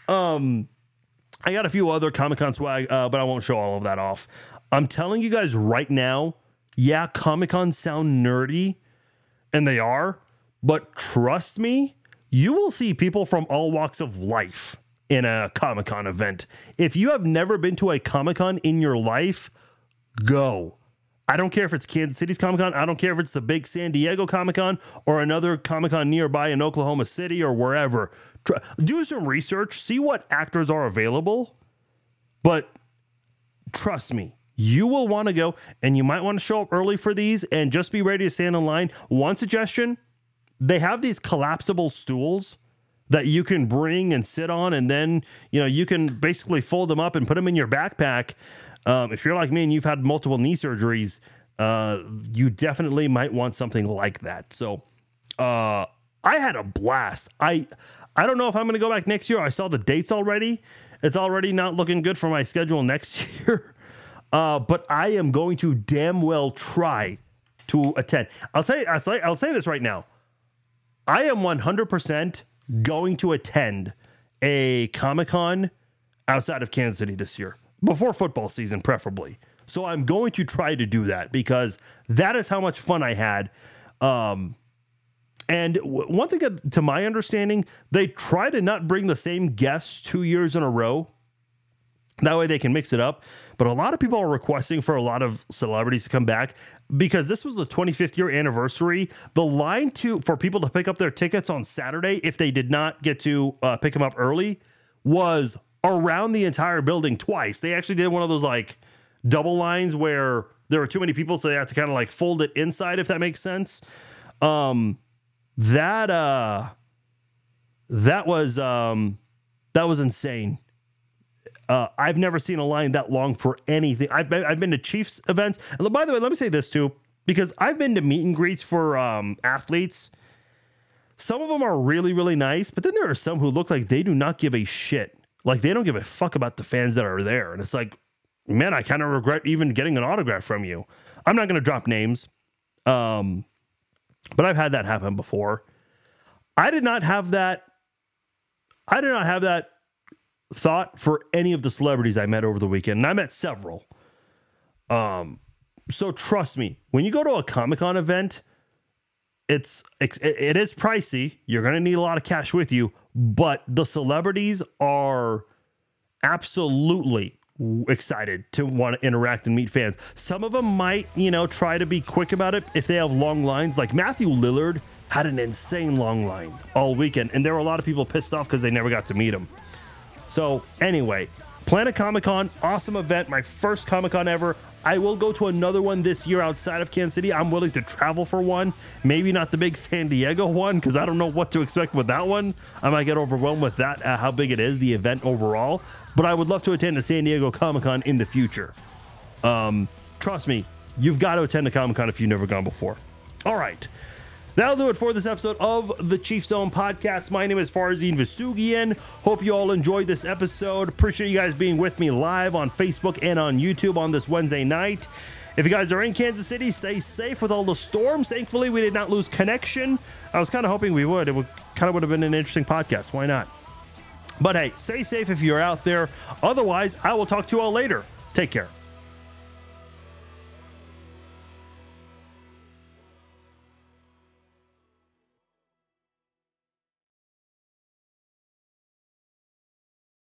um, I got a few other Comic-Con swag, uh, but I won't show all of that off. I'm telling you guys right now, yeah, Comic-Con sound nerdy, and they are, but trust me, you will see people from all walks of life in a Comic-Con event. If you have never been to a Comic-Con in your life, go. I don't care if it's Kansas City's Comic-Con. I don't care if it's the big San Diego Comic-Con or another Comic-Con nearby in Oklahoma City or wherever. Try, do some research, see what actors are available, but trust me, you will want to go, and you might want to show up early for these and just be ready to stand in line. One suggestion, they have these collapsible stools that you can bring and sit on, and then, you know, you can basically fold them up and put them in your backpack. Um, if you're like me and you've had multiple knee surgeries, uh, you definitely might want something like that. So uh, I had a blast. I I don't know if I'm going to go back next year. I saw the dates already. It's already not looking good for my schedule next year. Uh, but I am going to damn well try to attend. I'll tell you, I'll say, I'll say this right now. I am one hundred percent going to attend a Comic-Con outside of Kansas City this year, before football season, preferably. So I'm going to try to do that because that is how much fun I had. Um, and w- one thing, that, to my understanding, they try to not bring the same guests two years in a row. That way they can mix it up. But a lot of people are requesting for a lot of celebrities to come back because this was the twenty-fifth year anniversary. The line to for people to pick up their tickets on Saturday, if they did not get to uh, pick them up early, was around the entire building twice. They actually did one of those like double lines where there were too many people, so they had to kind of like fold it inside, if that makes sense. Um, that uh, that was um, that was insane. Uh, I've never seen a line that long for anything. I've been, I've been to Chiefs events. And by the way, let me say this too, because I've been to meet and greets for um, athletes. Some of them are really, really nice, but then there are some who look like they do not give a shit. Like they don't give a fuck about the fans that are there. And it's like, man, I kind of regret even getting an autograph from you. I'm not going to drop names. Um, but I've had that happen before. I did not have that. I did not have that thought for any of the celebrities I met over the weekend. And I met several. Um, so trust me, when you go to a Comic-Con event, it's, it's it is pricey. You're going to need a lot of cash with you, but the celebrities are absolutely excited to want to interact and meet fans. Some of them might, you know, try to be quick about it if they have long lines. Like Matthew Lillard had an insane long line all weekend, and there were a lot of people pissed off because they never got to meet him. So anyway, Planet Comic-Con, awesome event. My first Comic-Con ever. I will go to another one this year outside of Kansas City. I'm willing to travel for one. Maybe not the big San Diego one, because I don't know what to expect with that one. I might get overwhelmed with that, uh, how big it is, the event overall. But I would love to attend a San Diego Comic-Con in the future. Um, trust me, you've got to attend a Comic-Con if you've never gone before. All right. That'll do it for this episode of the Chief Zone Podcast. My name is Farzin Vousoughian. Hope you all enjoyed this episode. Appreciate you guys being with me live on Facebook and on YouTube on this Wednesday night. If you guys are in Kansas City, stay safe with all the storms. Thankfully, we did not lose connection. I was kind of hoping we would. It would kind of would have been an interesting podcast. Why not? But hey, stay safe if you're out there. Otherwise, I will talk to you all later. Take care.